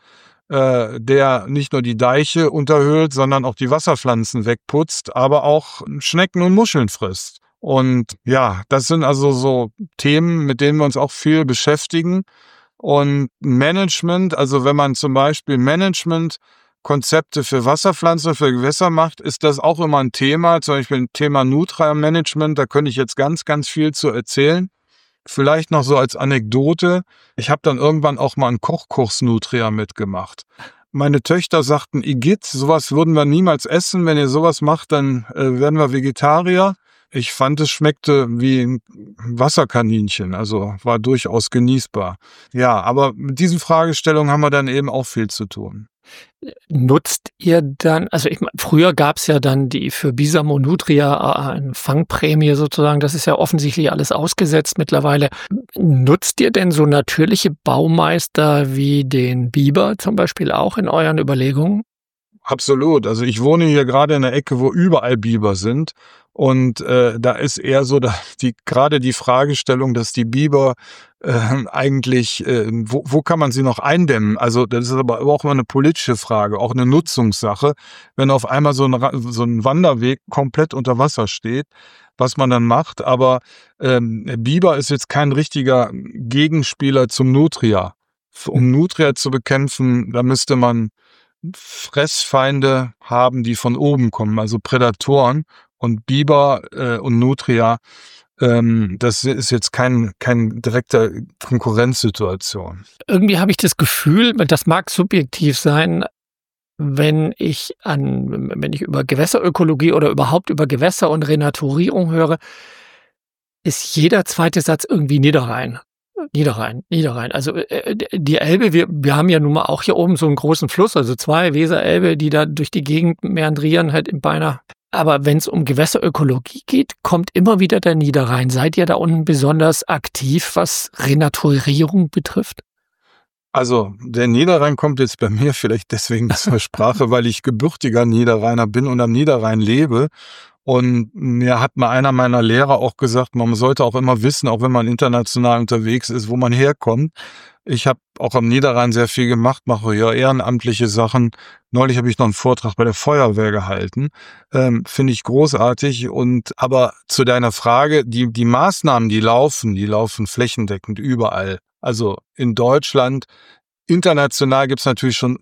der nicht nur die Deiche unterhöhlt, sondern auch die Wasserpflanzen wegputzt, aber auch Schnecken und Muscheln frisst. Und ja, das sind also so Themen, mit denen wir uns auch viel beschäftigen. Und Management, also wenn man zum Beispiel Managementkonzepte für Wasserpflanzen, für Gewässer macht, ist das auch immer ein Thema. Zum Beispiel ein Thema Nutria-Management, da könnte ich jetzt ganz, ganz viel zu erzählen. Vielleicht noch so als Anekdote. Ich habe dann irgendwann auch mal einen Kochkurs Nutria mitgemacht. Meine Töchter sagten, Igitt, sowas würden wir niemals essen. Wenn ihr sowas macht, dann werden wir Vegetarier. Ich fand, es schmeckte wie ein Wasserkaninchen, also war durchaus genießbar. Ja, aber mit diesen Fragestellungen haben wir dann eben auch viel zu tun. Nutzt ihr dann, also ich meine, früher gab's ja dann die für Bisamo Nutria eine Fangprämie sozusagen, das ist ja offensichtlich alles ausgesetzt mittlerweile. Nutzt ihr denn so natürliche Baumeister wie den Biber zum Beispiel auch in euren Überlegungen? Absolut. Also ich wohne hier gerade in der Ecke, wo überall Biber sind. Und da ist eher so gerade die Fragestellung, dass die Biber eigentlich, wo kann man sie noch eindämmen? Also das ist aber auch immer eine politische Frage, auch eine Nutzungssache. Wenn auf einmal so ein Wanderweg komplett unter Wasser steht, was man dann macht. Aber Biber ist jetzt kein richtiger Gegenspieler zum Nutria. Um Nutria zu bekämpfen, da müsste man Fressfeinde haben, die von oben kommen, also Prädatoren. Und Biber und Nutria, das ist jetzt kein direkter Konkurrenzsituation. Irgendwie habe ich das Gefühl, das mag subjektiv sein, wenn ich über Gewässerökologie oder überhaupt über Gewässer und Renaturierung höre, ist jeder zweite Satz irgendwie Niederrhein. Niederrhein. Also die Elbe, wir haben ja nun mal auch hier oben so einen großen Fluss, also 2 Weser-Elbe, die da durch die Gegend meandrieren, halt im beinahe. Aber wenn es um Gewässerökologie geht, kommt immer wieder der Niederrhein. Seid ihr da unten besonders aktiv, was Renaturierung betrifft? Also der Niederrhein kommt jetzt bei mir vielleicht deswegen zur Sprache, weil ich gebürtiger Niederrheiner bin und am Niederrhein lebe. Und mir hat mal einer meiner Lehrer auch gesagt, man sollte auch immer wissen, auch wenn man international unterwegs ist, wo man herkommt. Ich habe auch am Niederrhein sehr viel gemacht, mache ja ehrenamtliche Sachen. Neulich habe ich noch einen Vortrag bei der Feuerwehr gehalten. Finde ich großartig. Aber zu deiner Frage, die Maßnahmen, die laufen flächendeckend überall. Also in Deutschland. International gibt's natürlich schon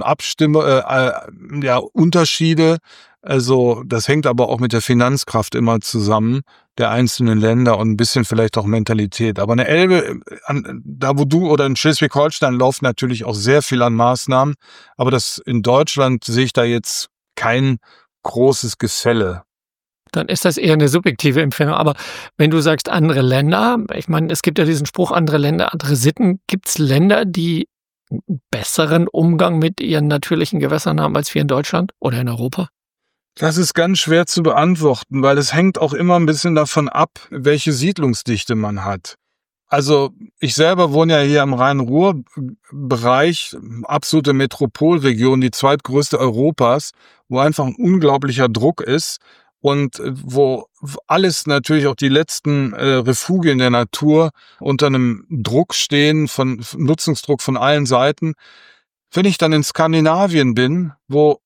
Unterschiede. Also das hängt aber auch mit der Finanzkraft immer zusammen der einzelnen Länder und ein bisschen vielleicht auch Mentalität. Aber eine Elbe, da wo du oder in Schleswig-Holstein läuft natürlich auch sehr viel an Maßnahmen. Aber das in Deutschland sehe ich da jetzt kein großes Gefälle. Dann ist das eher eine subjektive Empfindung. Aber wenn du sagst andere Länder, ich meine, es gibt ja diesen Spruch, andere Länder, andere Sitten. Gibt's Länder, die einen besseren Umgang mit ihren natürlichen Gewässern haben als wir in Deutschland oder in Europa? Das ist ganz schwer zu beantworten, weil es hängt auch immer ein bisschen davon ab, welche Siedlungsdichte man hat. Also ich selber wohne ja hier im Rhein-Ruhr-Bereich, absolute Metropolregion, die zweitgrößte Europas, wo einfach ein unglaublicher Druck ist und wo alles natürlich auch die letzten Refugien der Natur unter einem Druck stehen, von Nutzungsdruck von allen Seiten. Wenn ich dann in Skandinavien bin, wo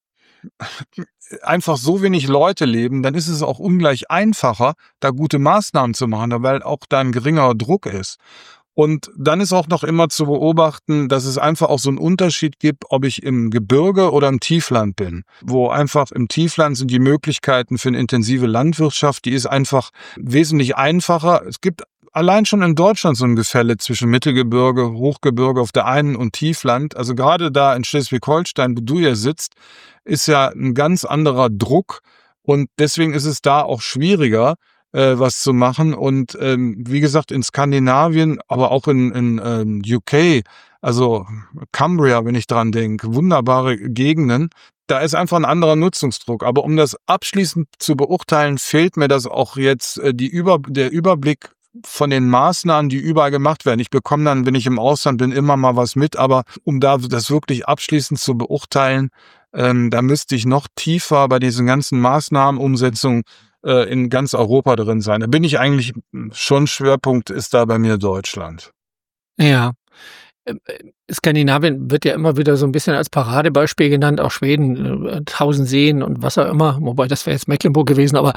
einfach so wenig Leute leben, dann ist es auch ungleich einfacher, da gute Maßnahmen zu machen, weil auch da ein geringerer Druck ist. Und dann ist auch noch immer zu beobachten, dass es einfach auch so einen Unterschied gibt, ob ich im Gebirge oder im Tiefland bin. Wo einfach im Tiefland sind die Möglichkeiten für eine intensive Landwirtschaft, die ist einfach wesentlich einfacher. Es gibt allein schon in Deutschland so ein Gefälle zwischen Mittelgebirge, Hochgebirge auf der einen und Tiefland. Also gerade da in Schleswig-Holstein, wo du ja sitzt, ist ja ein ganz anderer Druck. Und deswegen ist es da auch schwieriger, was zu machen. Und wie gesagt, in Skandinavien, aber auch in UK, also Cumbria, wenn ich dran denke, wunderbare Gegenden, da ist einfach ein anderer Nutzungsdruck. Aber um das abschließend zu beurteilen, fehlt mir das auch jetzt der Überblick von den Maßnahmen, die überall gemacht werden. Ich bekomme dann, wenn ich im Ausland bin, immer mal was mit, aber um da das wirklich abschließend zu beurteilen, da müsste ich noch tiefer bei diesen ganzen Maßnahmenumsetzungen in ganz Europa drin sein. Da bin ich eigentlich schon, Schwerpunkt ist da bei mir Deutschland. Ja. Skandinavien wird ja immer wieder so ein bisschen als Paradebeispiel genannt, auch Schweden, 1000 Seen und was auch immer, wobei das wäre jetzt Mecklenburg gewesen, aber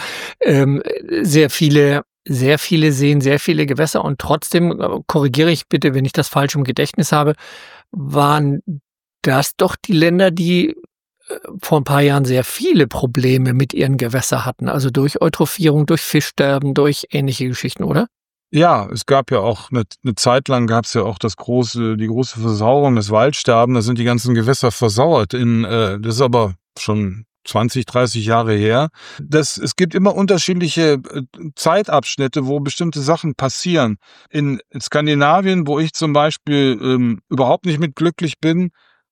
sehr viele Seen, sehr viele Gewässer und trotzdem, korrigiere ich bitte, wenn ich das falsch im Gedächtnis habe, waren das doch die Länder, die vor ein paar Jahren sehr viele Probleme mit ihren Gewässern hatten, also durch Eutrophierung, durch Fischsterben, durch ähnliche Geschichten, oder? Ja, es gab ja auch eine Zeit lang gab es ja auch die große Versauerung, das Waldsterben, da sind die ganzen Gewässer versauert. Das ist aber schon 20, 30 Jahre her. Es gibt immer unterschiedliche Zeitabschnitte, wo bestimmte Sachen passieren. In Skandinavien, wo ich zum Beispiel überhaupt nicht mit glücklich bin,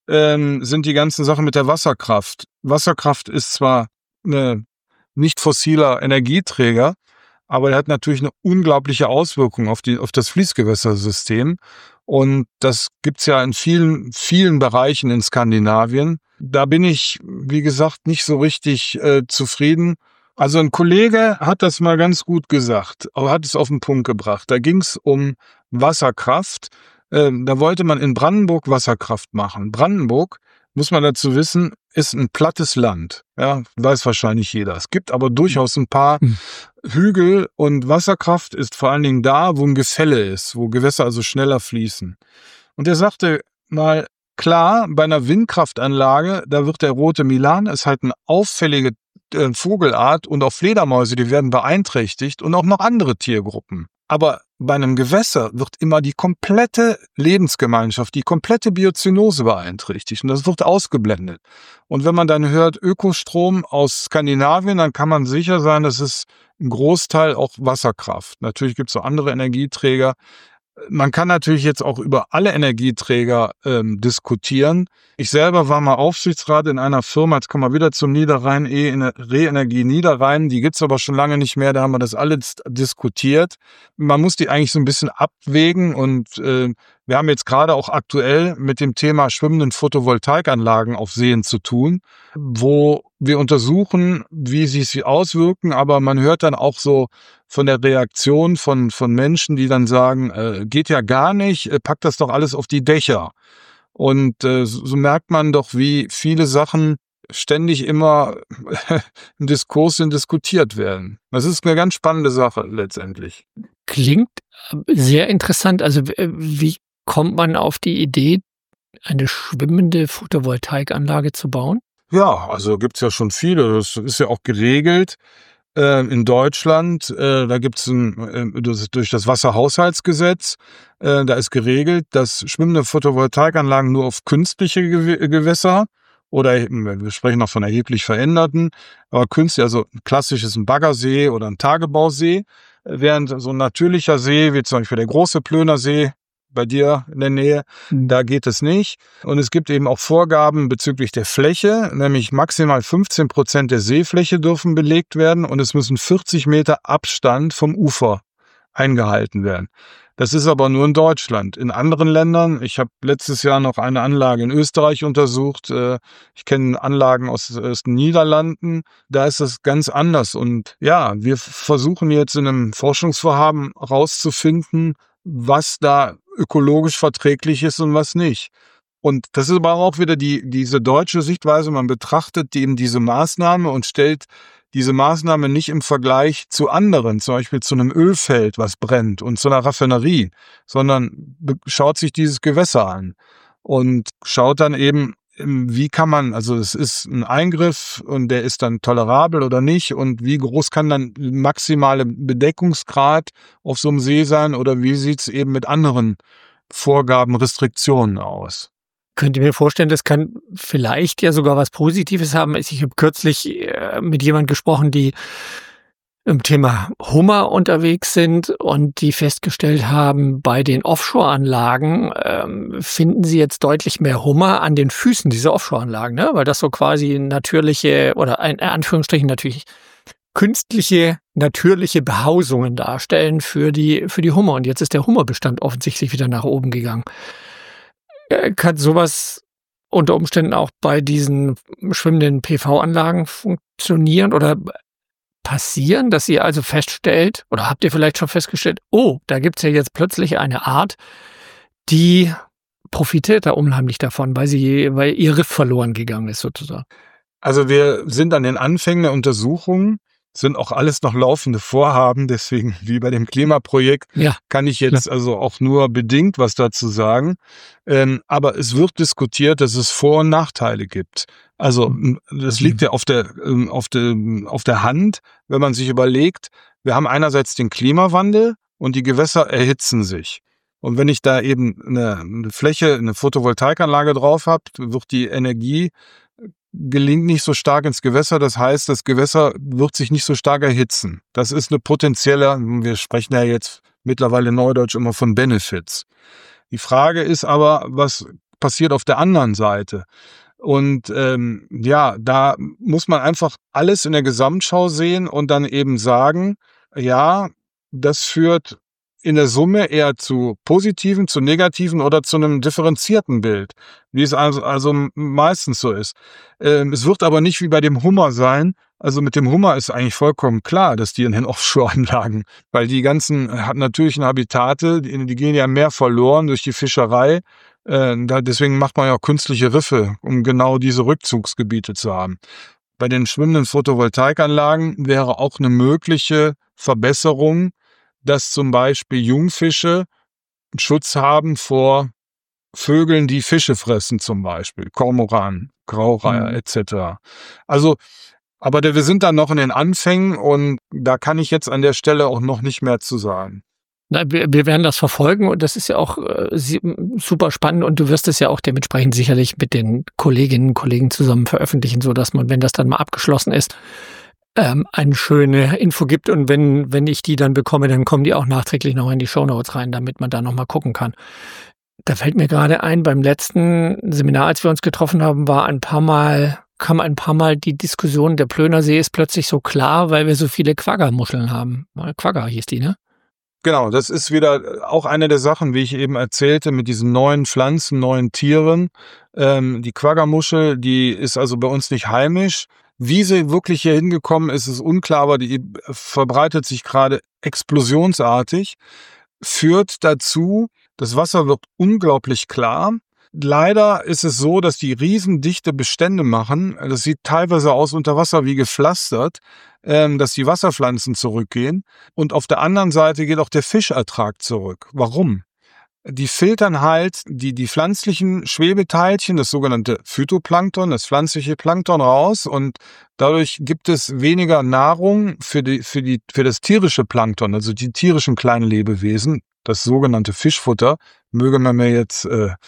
sind die ganzen Sachen mit der Wasserkraft. Wasserkraft ist zwar ein nicht fossiler Energieträger, aber er hat natürlich eine unglaubliche Auswirkung auf das Fließgewässersystem. Und das gibt's ja in vielen, vielen Bereichen in Skandinavien. Da bin ich, wie gesagt, nicht so richtig zufrieden. Also ein Kollege hat das mal ganz gut gesagt, aber hat es auf den Punkt gebracht. Da ging's um Wasserkraft. Da wollte man in Brandenburg Wasserkraft machen. Brandenburg, muss man dazu wissen, ist ein plattes Land. Ja, weiß wahrscheinlich jeder. Es gibt aber durchaus ein paar Hügel, und Wasserkraft ist vor allen Dingen da, wo ein Gefälle ist, wo Gewässer also schneller fließen. Und er sagte mal, klar, bei einer Windkraftanlage, da wird der rote Milan, ist halt eine auffällige Vogelart, und auch Fledermäuse, die werden beeinträchtigt, und auch noch andere Tiergruppen. Aber bei einem Gewässer wird immer die komplette Lebensgemeinschaft, die komplette Biozönose beeinträchtigt, und das wird ausgeblendet. Und wenn man dann hört Ökostrom aus Skandinavien, dann kann man sicher sein, das ist ein Großteil auch Wasserkraft. Natürlich gibt es auch andere Energieträger. Man kann natürlich jetzt auch über alle Energieträger diskutieren. Ich selber war mal Aufsichtsrat in einer Firma, jetzt kommen wir wieder zum Niederrhein, Reenergie Niederrhein, die gibt's aber schon lange nicht mehr, da haben wir das alles diskutiert. Man muss die eigentlich so ein bisschen abwägen, und wir haben jetzt gerade auch aktuell mit dem Thema schwimmenden Photovoltaikanlagen auf Seen zu tun, wo wir untersuchen, wie sie sich auswirken, aber man hört dann auch so von der Reaktion von Menschen, die dann sagen, geht ja gar nicht, packt das doch alles auf die Dächer. Und so merkt man doch, wie viele Sachen ständig immer im Diskurs diskutiert werden. Das ist eine ganz spannende Sache letztendlich. Klingt sehr interessant. Also wie kommt man auf die Idee, eine schwimmende Photovoltaikanlage zu bauen? Ja, also gibt's ja schon viele. Das ist ja auch geregelt in Deutschland. Da gibt's durch das Wasserhaushaltsgesetz, da ist geregelt, dass schwimmende Photovoltaikanlagen nur auf künstliche Gewässer oder wir sprechen noch von erheblich veränderten, aber künstlich, also klassisch ist ein Baggersee oder ein Tagebausee, während so ein natürlicher See, wie zum Beispiel der große Plöner See, bei dir in der Nähe, da geht es nicht. Und es gibt eben auch Vorgaben bezüglich der Fläche, nämlich maximal 15% der Seefläche dürfen belegt werden, und es müssen 40 Meter Abstand vom Ufer eingehalten werden. Das ist aber nur in Deutschland. In anderen Ländern, ich habe letztes Jahr noch eine Anlage in Österreich untersucht, ich kenne Anlagen aus den Niederlanden, da ist das ganz anders. Und ja, wir versuchen jetzt in einem Forschungsvorhaben herauszufinden, was da ökologisch verträglich ist und was nicht. Und das ist aber auch wieder diese deutsche Sichtweise, man betrachtet eben diese Maßnahme und stellt diese Maßnahme nicht im Vergleich zu anderen, zum Beispiel zu einem Ölfeld, was brennt, und zu einer Raffinerie, sondern schaut sich dieses Gewässer an und schaut dann eben, wie kann man, also es ist ein Eingriff und der ist dann tolerabel oder nicht, und wie groß kann dann maximale Bedeckungsgrad auf so einem See sein, oder wie sieht's eben mit anderen Vorgaben, Restriktionen aus? Könnt ihr mir vorstellen, das kann vielleicht ja sogar was Positives haben? Ich habe kürzlich mit jemand gesprochen, die im Thema Hummer unterwegs sind und die festgestellt haben, bei den Offshore-Anlagen finden sie jetzt deutlich mehr Hummer an den Füßen dieser Offshore-Anlagen, ne? Weil das so quasi natürliche oder in Anführungsstrichen natürlich künstliche, natürliche Behausungen darstellen für die Hummer. Und jetzt ist der Hummerbestand offensichtlich wieder nach oben gegangen. Kann sowas unter Umständen auch bei diesen schwimmenden PV-Anlagen funktionieren oder passieren, dass ihr also feststellt, oder habt ihr vielleicht schon festgestellt, oh, da gibt's ja jetzt plötzlich eine Art, die profitiert da unheimlich davon, weil ihr Riff verloren gegangen ist sozusagen? Also wir sind an den Anfängen der Untersuchungen, sind auch alles noch laufende Vorhaben, deswegen wie bei dem Klimaprojekt kann ich jetzt also auch nur bedingt was dazu sagen. Aber es wird diskutiert, dass es Vor- und Nachteile gibt. Also das liegt ja auf der Hand, wenn man sich überlegt, wir haben einerseits den Klimawandel und die Gewässer erhitzen sich. Und wenn ich da eben eine Fläche, eine Photovoltaikanlage drauf habe, wird die Energie gelingt nicht so stark ins Gewässer. Das heißt, das Gewässer wird sich nicht so stark erhitzen. Das ist eine potenzielle, wir sprechen ja jetzt mittlerweile neudeutsch immer von Benefits. Die Frage ist aber, was passiert auf der anderen Seite? Und da muss man einfach alles in der Gesamtschau sehen und dann eben sagen, ja, das führt in der Summe eher zu positiven, zu negativen oder zu einem differenzierten Bild, wie es also meistens so ist. Es wird aber nicht wie bei dem Hummer sein. Also mit dem Hummer ist eigentlich vollkommen klar, dass die in den Offshore-Anlagen, weil die ganzen natürlichen Habitate, die gehen ja mehr verloren durch die Fischerei. Deswegen macht man ja auch künstliche Riffe, um genau diese Rückzugsgebiete zu haben. Bei den schwimmenden Photovoltaikanlagen wäre auch eine mögliche Verbesserung, dass zum Beispiel Jungfische Schutz haben vor Vögeln, die Fische fressen, zum Beispiel Kormoran, Graureiher etc. Also, aber wir sind dann noch in den Anfängen und da kann ich jetzt an der Stelle auch noch nicht mehr zu sagen. Na, wir werden das verfolgen und das ist ja auch super spannend und du wirst es ja auch dementsprechend sicherlich mit den Kolleginnen und Kollegen zusammen veröffentlichen, sodass man, wenn das dann mal abgeschlossen ist, eine schöne Info gibt und wenn ich die dann bekomme, dann kommen die auch nachträglich noch in die Shownotes rein, damit man da nochmal gucken kann. Da fällt mir gerade ein, beim letzten Seminar, als wir uns getroffen haben, kam ein paar Mal die Diskussion, der Plönersee ist plötzlich so klar, weil wir so viele Quagga-Muscheln haben. Quagga hieß die, ne? Genau, das ist wieder auch eine der Sachen, wie ich eben erzählte, mit diesen neuen Pflanzen, neuen Tieren. Die Quagga-Muschel, die ist also bei uns nicht heimisch. Wie sie wirklich hier hingekommen ist, ist unklar, aber die verbreitet sich gerade explosionsartig, führt dazu, das Wasser wird unglaublich klar. Leider ist es so, dass die riesendichte Bestände machen. Das sieht teilweise aus unter Wasser wie gepflastert, dass die Wasserpflanzen zurückgehen. Und auf der anderen Seite geht auch der Fischertrag zurück. Warum? Die filtern halt die pflanzlichen Schwebeteilchen, das sogenannte Phytoplankton, das pflanzliche Plankton raus und dadurch gibt es weniger Nahrung für das tierische Plankton, also die tierischen kleinen Lebewesen, das sogenannte Fischfutter. Möge man mir jetzt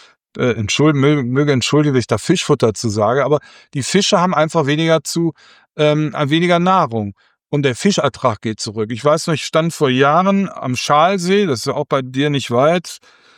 entschuldigen, dass ich da Fischfutter zu sage, aber die Fische haben einfach weniger Nahrung. Und der Fischertrag geht zurück. Ich weiß noch, ich stand vor Jahren am Schalsee, das ist ja auch bei dir nicht weit,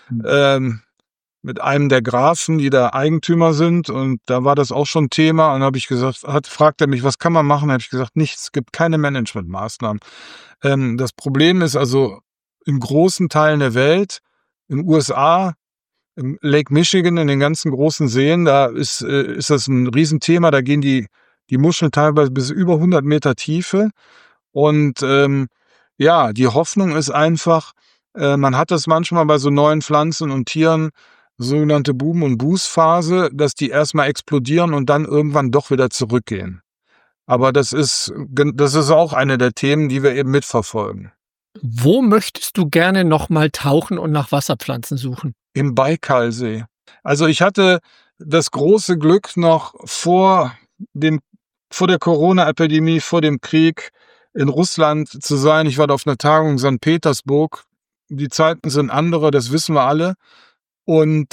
mit einem der Grafen, die da Eigentümer sind. Und da war das auch schon Thema. Und habe ich gesagt, fragt er mich, was kann man machen? Habe ich gesagt, nichts, es gibt keine Managementmaßnahmen. Das Problem ist also in großen Teilen der Welt, in den USA, im Lake Michigan, in den ganzen großen Seen, da ist das ein Riesenthema. Da gehen die Muscheln teilweise bis über 100 Meter Tiefe. Und die Hoffnung ist einfach, man hat das manchmal bei so neuen Pflanzen und Tieren, sogenannte Boom- und Boost-Phase, dass die erstmal explodieren und dann irgendwann doch wieder zurückgehen. Aber das ist auch eine der Themen, die wir eben mitverfolgen. Wo möchtest du gerne nochmal tauchen und nach Wasserpflanzen suchen? Im Baikalsee. Also ich hatte das große Glück, noch vor der Corona-Epidemie, vor dem Krieg in Russland zu sein. Ich war da auf einer Tagung in St. Petersburg. Die Zeiten sind andere, das wissen wir alle. Und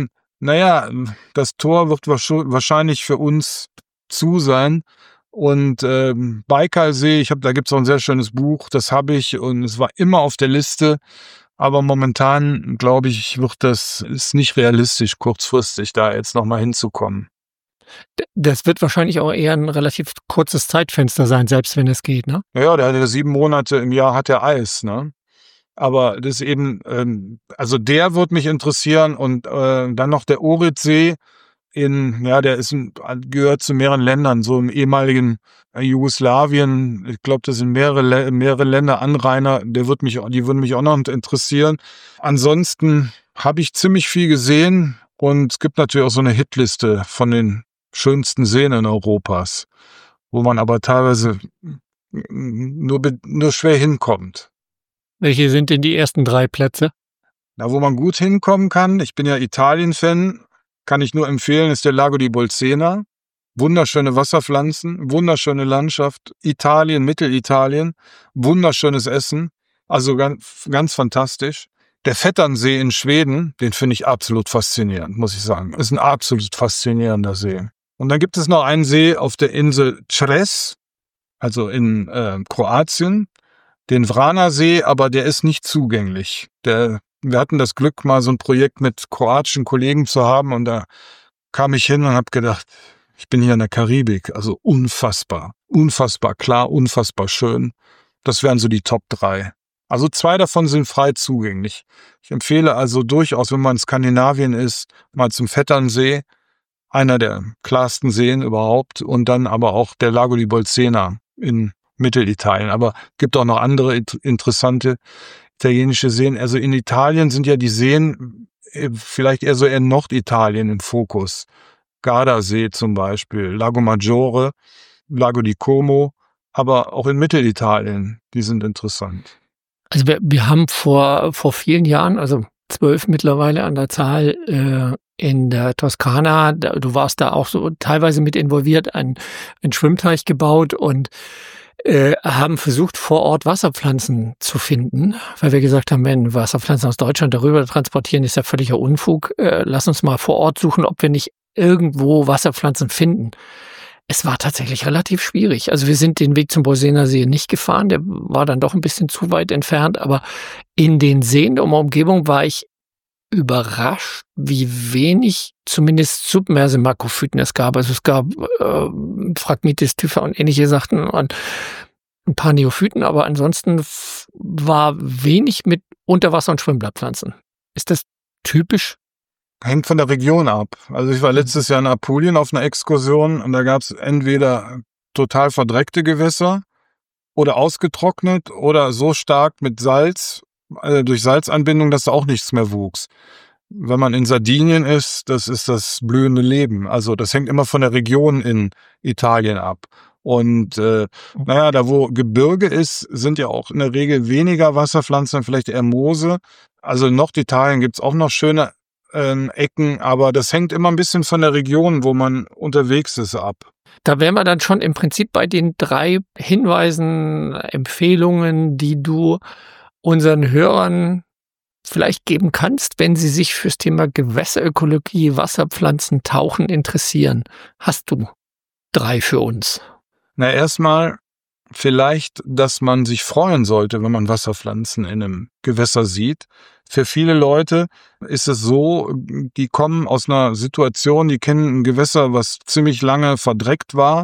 das Tor wird wahrscheinlich für uns zu sein. Und Baikalsee, da gibt's auch ein sehr schönes Buch, das habe ich und es war immer auf der Liste. Aber momentan, glaube ich, ist nicht realistisch, kurzfristig da jetzt nochmal hinzukommen. Das wird wahrscheinlich auch eher ein relativ kurzes Zeitfenster sein, selbst wenn es geht, ne? Ja, der hat ja 7 Monate im Jahr hat er Eis, ne? Aber das eben, also der wird mich interessieren und dann noch der Ohridsee gehört zu mehreren Ländern, so im ehemaligen Jugoslawien. Ich glaube, das sind mehrere Länder Anrainer. Die würden mich auch noch interessieren. Ansonsten habe ich ziemlich viel gesehen und es gibt natürlich auch so eine Hitliste von den schönsten Seen in Europas, wo man aber teilweise nur schwer hinkommt. Welche sind denn die ersten 3 Plätze? Wo man gut hinkommen kann, ich bin ja Italien-Fan, kann ich nur empfehlen, ist der Lago di Bolsena. Wunderschöne Wasserpflanzen, wunderschöne Landschaft, Italien, Mittelitalien, wunderschönes Essen, also ganz, ganz fantastisch. Der Vetternsee in Schweden, den finde ich absolut faszinierend, muss ich sagen. Ist ein absolut faszinierender See. Und dann gibt es noch einen See auf der Insel Cres, also in Kroatien, den Vrana-See, aber der ist nicht zugänglich. Wir hatten das Glück, mal so ein Projekt mit kroatischen Kollegen zu haben und da kam ich hin und habe gedacht, ich bin hier in der Karibik, also unfassbar klar, unfassbar schön. Das wären so die Top 3. Also 2 davon sind frei zugänglich. Ich empfehle also durchaus, wenn man in Skandinavien ist, mal zum Vetternsee, einer der klarsten Seen überhaupt, und dann aber auch der Lago di Bolsena in Mittelitalien. Aber gibt auch noch andere interessante italienische Seen. Also in Italien sind ja die Seen vielleicht eher so in Norditalien im Fokus. Gardasee zum Beispiel, Lago Maggiore, Lago di Como, aber auch in Mittelitalien, die sind interessant. Also wir haben vor vielen Jahren, also 12 mittlerweile an der Zahl, in der Toskana, du warst da auch so teilweise mit involviert, einen Schwimmteich gebaut und haben versucht, vor Ort Wasserpflanzen zu finden, weil wir gesagt haben, wenn Wasserpflanzen aus Deutschland darüber transportieren, ist ja völliger Unfug. Lass uns mal vor Ort suchen, ob wir nicht irgendwo Wasserpflanzen finden. Es war tatsächlich relativ schwierig. Also wir sind den Weg zum Bolsener See nicht gefahren, der war dann doch ein bisschen zu weit entfernt, aber in den Seen um die Umgebung war ich überrascht, wie wenig zumindest submerse Makrophyten es gab. Also es gab Phragmites, Typha und ähnliche Sachen und ein paar Neophyten, aber ansonsten war wenig mit Unterwasser- und Schwimmblattpflanzen. Ist das typisch? Hängt von der Region ab. Also ich war letztes Jahr in Apulien auf einer Exkursion und da gab es entweder total verdreckte Gewässer oder ausgetrocknet oder so stark mit Salz, durch Salzanbindung, dass da auch nichts mehr wuchs. Wenn man in Sardinien ist, das ist das blühende Leben. Also das hängt immer von der Region in Italien ab. Und da wo Gebirge ist, sind ja auch in der Regel weniger Wasserpflanzen, vielleicht eher Moose. Also in Norditalien gibt's auch noch schöne Ecken, aber das hängt immer ein bisschen von der Region, wo man unterwegs ist, ab. Da wären wir dann schon im Prinzip bei den 3 Hinweisen, Empfehlungen, die du unseren Hörern vielleicht geben kannst, wenn sie sich fürs Thema Gewässerökologie, Wasserpflanzen, Tauchen interessieren. Hast du 3 für uns? Na, erstmal vielleicht, dass man sich freuen sollte, wenn man Wasserpflanzen in einem Gewässer sieht. Für viele Leute ist es so, die kommen aus einer Situation, die kennen ein Gewässer, was ziemlich lange verdreckt war,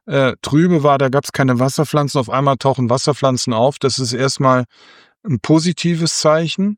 trübe war, da gab es keine Wasserpflanzen, auf einmal tauchen Wasserpflanzen auf. Das ist erstmal ein positives Zeichen.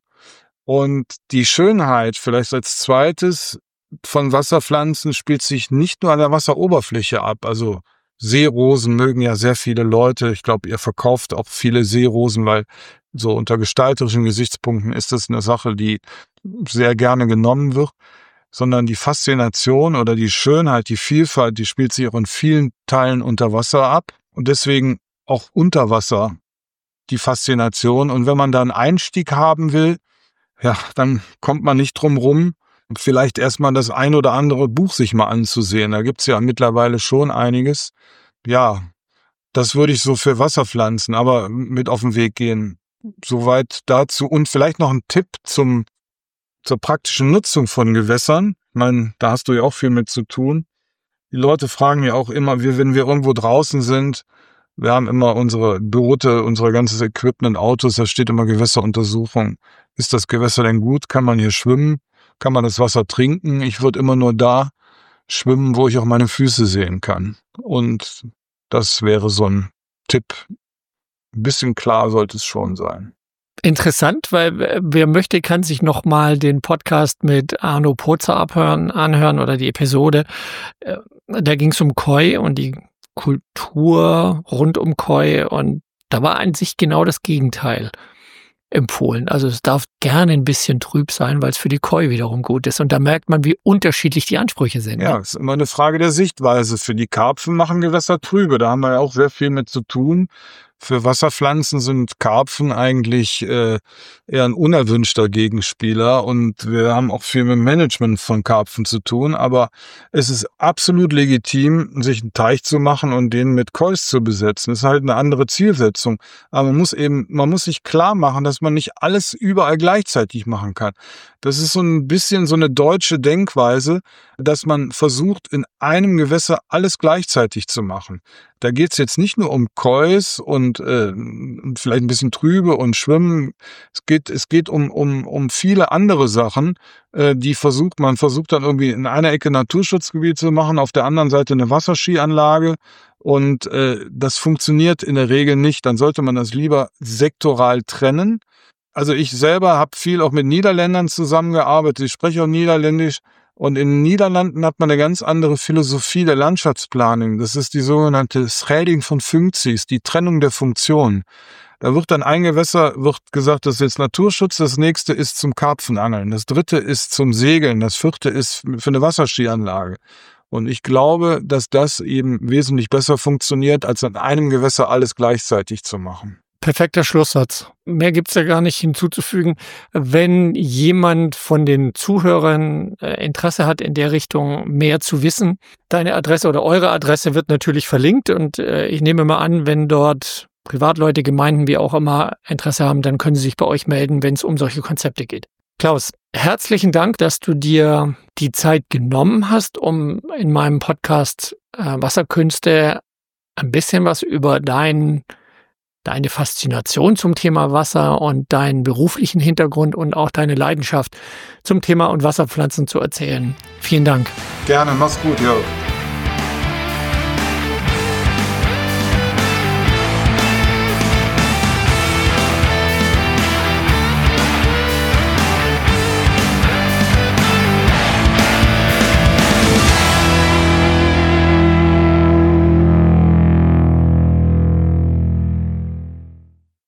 Und die Schönheit vielleicht als zweites von Wasserpflanzen spielt sich nicht nur an der Wasseroberfläche ab. Also Seerosen mögen ja sehr viele Leute. Ich glaube, ihr verkauft auch viele Seerosen, weil so unter gestalterischen Gesichtspunkten ist das eine Sache, die sehr gerne genommen wird. Sondern die Faszination oder die Schönheit, die Vielfalt, die spielt sich auch in vielen Teilen unter Wasser ab. Und deswegen auch unter Wasser die Faszination. Und wenn man da einen Einstieg haben will, ja, dann kommt man nicht drum rum, vielleicht erstmal das ein oder andere Buch sich mal anzusehen. Da gibt's ja mittlerweile schon einiges. Ja, das würde ich so für Wasserpflanzen, aber mit auf den Weg gehen. Soweit dazu. Und vielleicht noch ein Tipp zur praktischen Nutzung von Gewässern. Ich meine, da hast du ja auch viel mit zu tun. Die Leute fragen ja auch immer, wenn wir irgendwo draußen sind, wir haben immer unsere Boote, unser ganzes Equipment, Autos, da steht immer Gewässeruntersuchung. Ist das Gewässer denn gut? Kann man hier schwimmen? Kann man das Wasser trinken? Ich würde immer nur da schwimmen, wo ich auch meine Füße sehen kann. Und das wäre so ein Tipp. Ein bisschen klar sollte es schon sein. Interessant, weil wer möchte, kann sich nochmal den Podcast mit Arno Pozer anhören oder die Episode. Da ging es um Koi und die Kultur rund um Koi und da war an sich genau das Gegenteil empfohlen. Also es darf gerne ein bisschen trüb sein, weil es für die Koi wiederum gut ist. Und da merkt man, wie unterschiedlich die Ansprüche sind. Ja, es ist immer eine Frage der Sichtweise. Für die Karpfen machen Gewässer trübe. Da haben wir ja auch sehr viel mit zu tun. Für Wasserpflanzen sind Karpfen eigentlich eher ein unerwünschter Gegenspieler und wir haben auch viel mit dem Management von Karpfen zu tun, aber es ist absolut legitim, sich einen Teich zu machen und den mit Kois zu besetzen. Das ist halt eine andere Zielsetzung. Aber man muss sich klar machen, dass man nicht alles überall gleichzeitig machen kann. Das ist so ein bisschen so eine deutsche Denkweise, dass man versucht, in einem Gewässer alles gleichzeitig zu machen. Da geht's jetzt nicht nur um Kois und vielleicht ein bisschen Trübe und Schwimmen. Es geht um viele andere Sachen, man versucht dann irgendwie in einer Ecke Naturschutzgebiet zu machen, auf der anderen Seite eine Wasserskianlage. Und das funktioniert in der Regel nicht. Dann sollte man das lieber sektoral trennen. Also ich selber habe viel auch mit Niederländern zusammengearbeitet. Ich spreche auch Niederländisch. Und in den Niederlanden hat man eine ganz andere Philosophie der Landschaftsplanung. Das ist die sogenannte Scheiding von Functies, die Trennung der Funktionen. Da wird dann ein Gewässer, wird gesagt, das ist jetzt Naturschutz, das nächste ist zum Karpfenangeln, das dritte ist zum Segeln, das vierte ist für eine Wasserskianlage. Und ich glaube, dass das eben wesentlich besser funktioniert, als an einem Gewässer alles gleichzeitig zu machen. Perfekter Schlusssatz. Mehr gibt's ja gar nicht hinzuzufügen. Wenn jemand von den Zuhörern Interesse hat, in der Richtung mehr zu wissen, deine Adresse oder eure Adresse wird natürlich verlinkt und ich nehme mal an, wenn dort Privatleute, Gemeinden, wie auch immer Interesse haben, dann können sie sich bei euch melden, wenn es um solche Konzepte geht. Klaus, herzlichen Dank, dass du dir die Zeit genommen hast, um in meinem Podcast Wasserkünste ein bisschen was über deine Faszination zum Thema Wasser und deinen beruflichen Hintergrund und auch deine Leidenschaft zum Thema und Wasserpflanzen zu erzählen. Vielen Dank. Gerne, mach's gut, Jörg.